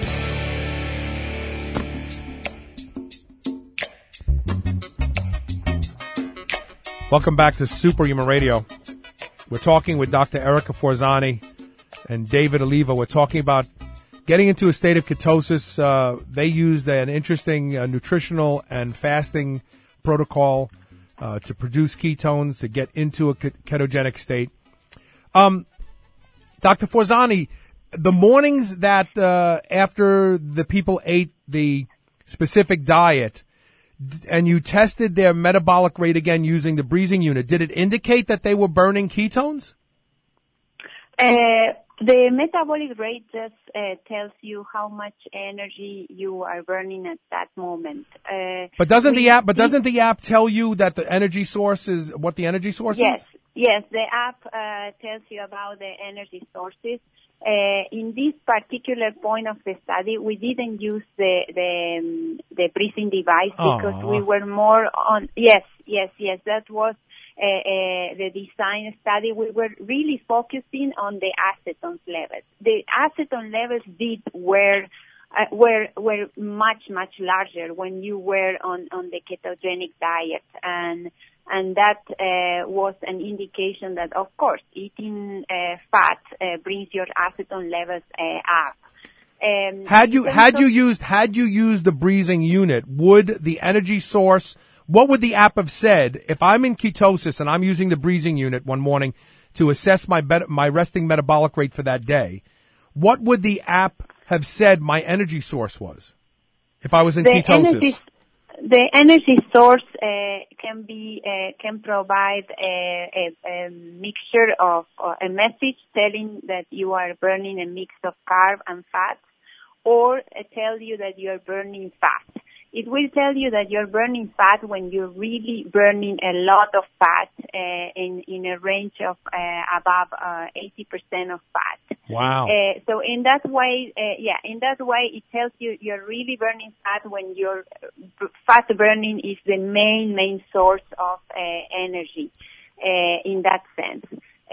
Welcome back to Superhuman Radio. We're talking with Doctor Erica Forzani and David Oliva. We're talking about getting into a state of ketosis. Uh, they used an interesting uh, nutritional and fasting protocol Uh, to produce ketones, to get into a ketogenic state. Um, Doctor Forzani, the mornings that uh, after the people ate the specific diet and you tested their metabolic rate again using the breathing unit, did it indicate that they were burning ketones? Uh, the metabolic rate just uh, tells you how much energy you are burning at that moment. Uh, but doesn't the app? But doesn't the app tell you that the energy source is what the energy source yes, is? Yes, the app uh, tells you about the energy sources. Uh, in this particular point of the study, we didn't use the the, um, the breathing device because Aww. we were more on. Yes, yes, yes. That was. Uh, uh, the design study, we were really focusing on the acetone levels. The acetone levels did were uh, were were much much larger when you were on, on the ketogenic diet, and and that uh, was an indication that, of course, eating uh, fat uh, brings your acetone levels uh, up. Um, had you had you used had you used the breathing unit, would the energy source? What would the app have said if I'm in ketosis and I'm using the breathing unit one morning to assess my bet- my resting metabolic rate for that day? what would the app have said my energy source was if I was in the ketosis? Energy, the energy source uh, can be uh, can provide a, a, a mixture of uh, a message telling that you are burning a mix of carb and fat, or uh, tell you that you are burning fat. It will tell you that you're burning fat when you're really burning a lot of fat uh, in in a range of uh, above uh, eighty percent of fat. Wow. Uh, so in that way, uh, yeah, in that way, it tells you you're really burning fat when your fat burning is the main main source of uh, energy. Uh, in that sense.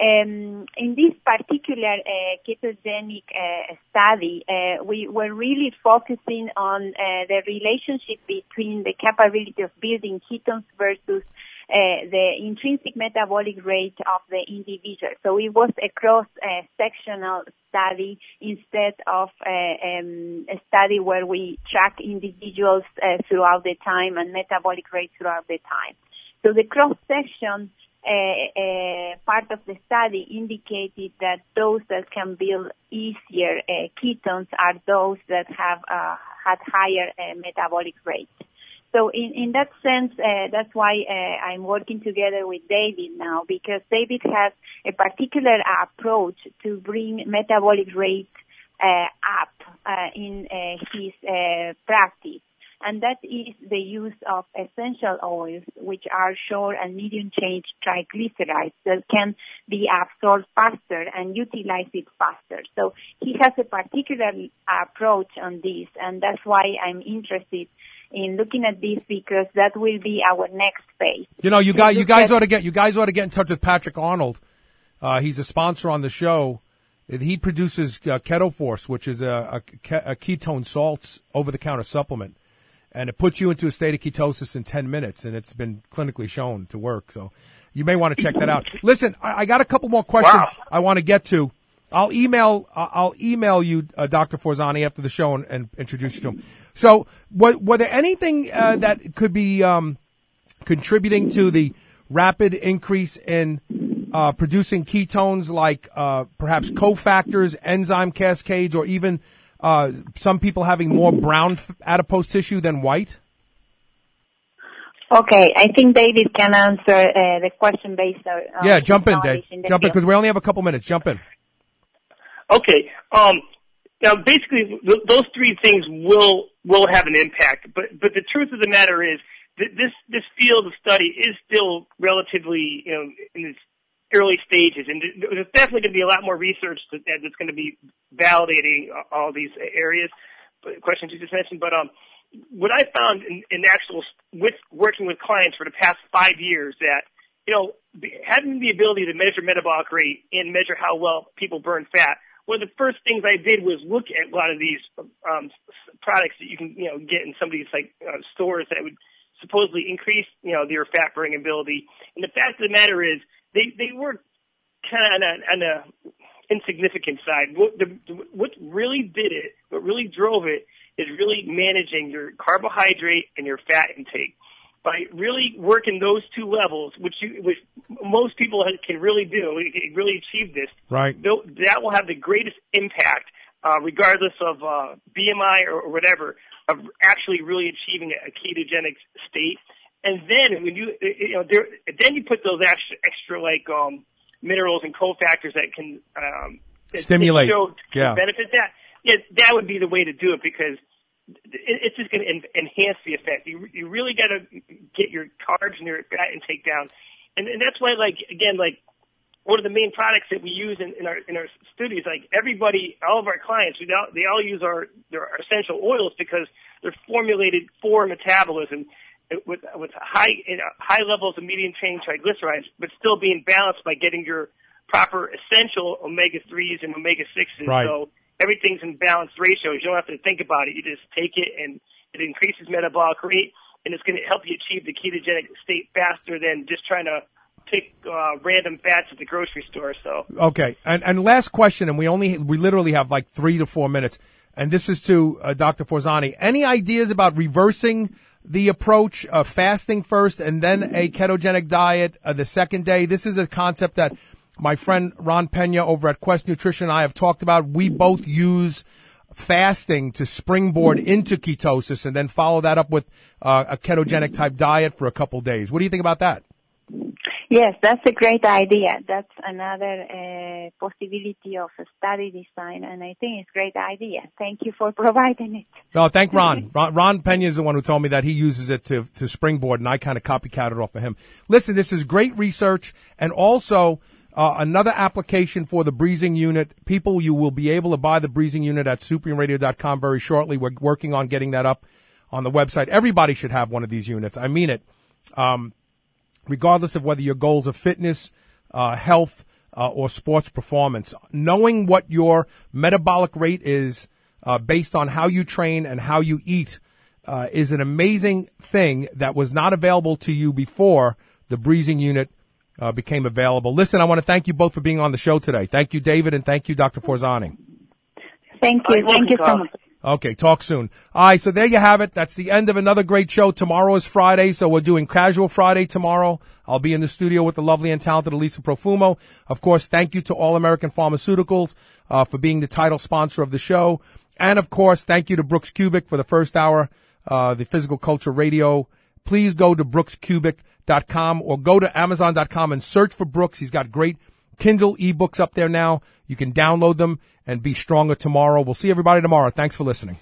Um, in this particular uh, ketogenic uh, study, uh, we were really focusing on uh, the relationship between the capability of building ketones versus uh, the intrinsic metabolic rate of the individual. So it was a cross-sectional uh, study instead of uh, um, a study where we track individuals uh, throughout the time and metabolic rate throughout the time. So the cross-section Uh, uh, part of the study indicated that those that can build easier uh, ketones are those that have uh, had higher uh, metabolic rate. So in, in that sense, uh, that's why uh, I'm working together with David now, because David has a particular approach to bring metabolic rate uh, up uh, in uh, his uh, practice. And that is the use of essential oils, which are short and medium chain triglycerides that can be absorbed faster and utilize it faster. So he has a particular approach on this, and that's why I'm interested in looking at this, because that will be our next phase. You know, you guys, you guys ought to get, you guys ought to get in touch with Patrick Arnold. Uh, he's a sponsor on the show. He produces uh, Keto Force, which is a, a, a ketone salts over-the-counter supplement. And it puts you into a state of ketosis in ten minutes, and it's been clinically shown to work. So you may want to check that out. Listen, I, I got a couple more questions wow. I want to get to. I'll email I'll email you, uh, Doctor Forzani, after the show and, and introduce you to him. So, were, were there anything uh, that could be um, contributing to the rapid increase in uh, producing ketones, like uh, perhaps cofactors, enzyme cascades, or even Uh, some people having more brown adipose tissue than white? Okay, I think David can answer uh, the question based on yeah, jump in, Dave. In jump in, because we only have a couple minutes. Jump in. Okay. Um, now, basically, th- those three things will will have an impact, but but the truth of the matter is that this this field of study is still relatively, you know, in its early stages, and there's definitely going to be a lot more research that, that's going to be validating all these areas, questions you just mentioned. But um, what I found in, in actual with working with clients for the past five years, that you know having the ability to measure metabolic rate and measure how well people burn fat. One of the first things I did was look at a lot of these um, products that you can you know get in some of these like uh, stores that would supposedly increase you know their fat burning ability. And the fact of the matter is, They they were kind of on a, on a insignificant side. What, the, what really did it, what really drove it, is really managing your carbohydrate and your fat intake. By really working those two levels, which you, which most people can really do, can really achieve this. Right. That will have the greatest impact, uh, regardless of uh, B M I or, or whatever, of actually really achieving a ketogenic state. And then when you, you know, there, then you put those extra, extra like um, minerals and cofactors that can um, stimulate, show yeah, benefit that. Yeah, that would be the way to do it, because it, it's just going to en- enhance the effect. You you really got to get your carbs and your fat intake down, and, and that's why, like again, like one of the main products that we use in, in our in our studios, like everybody, all of our clients, we all, they all use our their essential oils because they're formulated for metabolism. With with high you know, high levels of medium chain triglycerides, but still being balanced by getting your proper essential omega threes and omega sixes. Right. So everything's in balanced ratios. You don't have to think about it. You just take it, and it increases metabolic rate, and it's going to help you achieve the ketogenic state faster than just trying to pick uh, random fats at the grocery store. So okay, and and last question, and we only we literally have like three to four minutes, and this is to uh, Doctor Forzani. Any ideas about reversing the approach of fasting first and then a ketogenic diet uh, the second day? This is a concept that my friend Ron Pena over at Quest Nutrition and I have talked about. We both use fasting to springboard into ketosis and then follow that up with uh, a ketogenic type diet for a couple days. What do you think about that? Yes, that's a great idea. That's another uh, possibility of a study design, and I think it's a great idea. Thank you for providing it. No, thank Ron. Ron, Ron Pena is the one who told me that he uses it to, to springboard, and I kind of copycatted off of him. Listen, this is great research, and also uh, another application for the breathing unit. People, you will be able to buy the breathing unit at supreme radio dot com very shortly. We're working on getting that up on the website. Everybody should have one of these units. I mean it. Um, regardless of whether your goals are fitness, uh, health, uh, or sports performance. Knowing what your metabolic rate is uh, based on how you train and how you eat uh, is an amazing thing that was not available to you before the breathing unit uh, became available. Listen, I want to thank you both for being on the show today. Thank you, David, and thank you, Doctor Forzani. Thank you. Thank you so much. Okay, talk soon. All right, so there you have it. That's the end of another great show. Tomorrow is Friday, so we're doing Casual Friday tomorrow. I'll be in the studio with the lovely and talented Elisa Profumo. Of course, thank you to All American Pharmaceuticals uh, for being the title sponsor of the show. And, of course, thank you to Brooks Cubic for the first hour, uh, the Physical Culture Radio. Please go to brooks cubic dot com or go to amazon dot com and search for Brooks. He's got great Kindle ebooks up there now. You can download them and be stronger tomorrow. We'll see everybody tomorrow. Thanks for listening.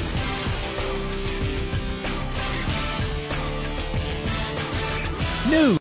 News.